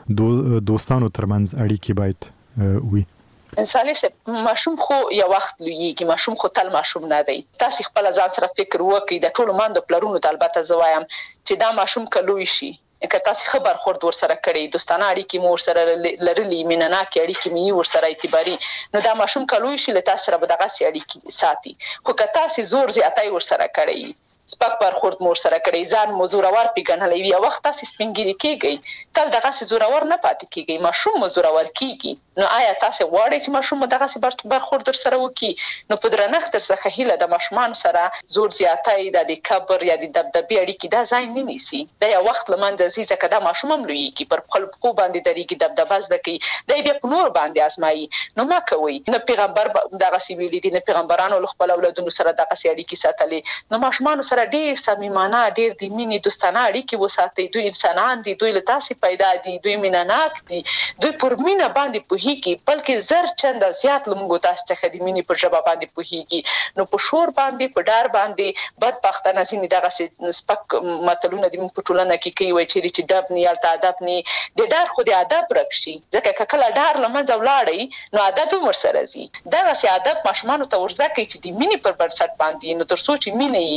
دوو دوستانو ترمنځ اړیکې باید وي؟ انساني ماشوم خو یو وخت لویږي، ماشوم خو تل ماشوم نه دی. تاسو خپل ځان سره فکر وکړئ، د ټولو ماندو پلرونو ته البته زوایم چې دا ماشوم کلوي شي که تاسو خبر خورد ور سره کړی، دوستانه اړیکې مو سره لرلې، مینناکې اړیکې مې ور سره اعتباري، نو دا ماشوم کلوي شي له تاسو سره به دغه اړیکې ساتي. خو که تاسو زور زیاتای ور سره کړی، سپک برخورد مور سره کړی، ځان مو زورور پیګنلې یو وخت تاسو سپینګری کیږي، تل دغه زورور نه پاتې کیږي، ماشوم مو زورور کیږي. نو آیا تاسو غواړئ چې ماشوم دغه برخورد در سره وکړي؟ نو په درنښت څخه هیله د ماشومان سره زور زیاتای د کبر یا د دبدبي اړیکې دا ځای نه نیسي. دا یو وخت لمنځه ځي ځکه دا ماشوم هم لویږي، پر خپل کو باندې درېږي، دبدبه زده کوي، دا بیا په نور باندې ازمایي. نو ما کوي نه پیغمبر دغه سیویلې دي، نه پیغمبرانو خپل اولادونو سره دغه اړیکې ساتلې. نو ماشومان سره ډېر صمیمانه، ډېر د مینې دوستانه اړیکې وساتئ. دوی انسانان دي، دوی له تاسو پیدا دي، دوی مینناک دي، دوی پر مینه باندې پوهیږي، بلکې زر چنده زیات لمغو تاسو څخه د مینې پر ژبه باندې پوهیږي. نو په شور باندې، په ډار باندې بدبختانه ځینې دغه سپک متلونه د موږ په ټولنه کې کوي چې ډب نه یالته ادب نه، د ډار خو د ادب رکشي، ځکه کله ډار لمنځه ولاړی نو ادب هم ورسره ځي. دغه سي ادب ماشومان ته ورزده کوي چې د مینې پر بنسټ باندې، نو تر څو چې مینه یې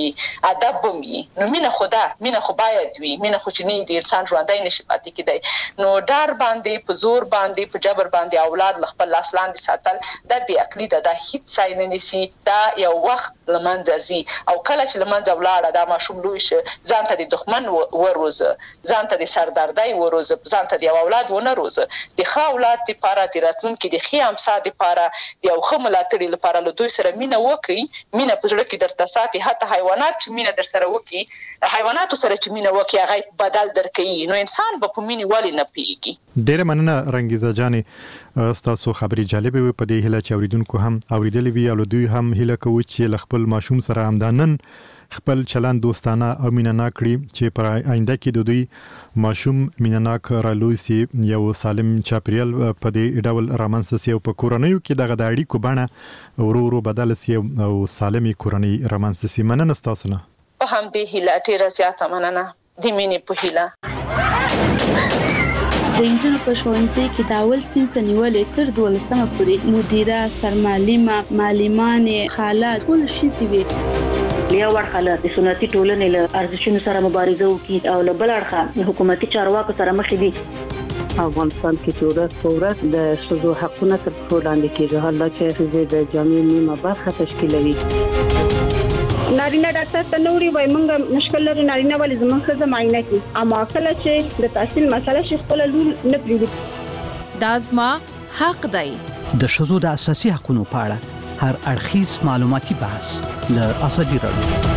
ادب بمي نو مینه خو باید وي مینه خو چې نه د انسان ژوندۍ نشي پاتې کېدی نو ډار باندې په زور باندې په جبر باندې اولاد خپل لاس لاندې ساتل دا بې عقلي ده دا هیڅ ځای نه نیسي دا یو وخت لمنځه ځي او کله چې لمنځه ولاړه دا ماشوم لوی شي ځان ته د دښمن وروزه ځان ته د سردردۍ وروزه ځان ته د یو اولاد ونه روزه د ښه اولاد لپاره د راتلونکي د ښې امسا لپاره د یو ښه ملاتړي لپاره له دوی سره مینه وکړي مینه په زړه کې درته ساتي حتی حیوانات چې مینه در سره وکړي حیواناتو سره چې مینه وکړي هغه بدل درکوي نو انسان به په مینې ولې نه پیږي ډېره مننه رنګیزه جانې ستاسو خبرې جالبې وي په دې هیله چې اوریدونکو هم اوریدلې وي او دوی هم هیله کوي چې له خپل ماشوم سره همدانن خپل چلند دوستانه او مینناک کړي چې پر آینده کې د دوی ماشوم مینناک رالوي سي یو سالم چاپریال په دې ډول رامنځته سي او په کورنیو کې دغه د اړیکو بڼه ورو بدل سي او سالمي کورنۍ رامنځته سي. مننه ستاسو نه په همدې هیله ډیره زیاته مننه د مینې په هیله. د انجونو په ښوونځي کې د اول صنف نیولې تر 12مه پورې مدیره سرمعلمه معلمانې خالات ټول ښځې وي. یو اړخ له سنتي ټولنې له ارزښتونو سره مبارزه وکړي او له بل اړخه حکومتي چارواکو سره مخ دي. افغانستان کې چې ورځ په ورځ د ښځو حقونه تر پښو لاندې کېږي حالا چې ښځې د جامعې نیمه برخه تشکیلوي. نارینه ډاکټر ته نوري وای مونږ مشکل لري نارینه ولې زموږ ښځه معاینه کوي اما کله چې د تحصیل مسله شي خپل لور نه پریږدي دا زما حق دی. د ښځو د اساسي حقوقو په اړه هر اړخیز معلوماتي بحث له ازادي راډیو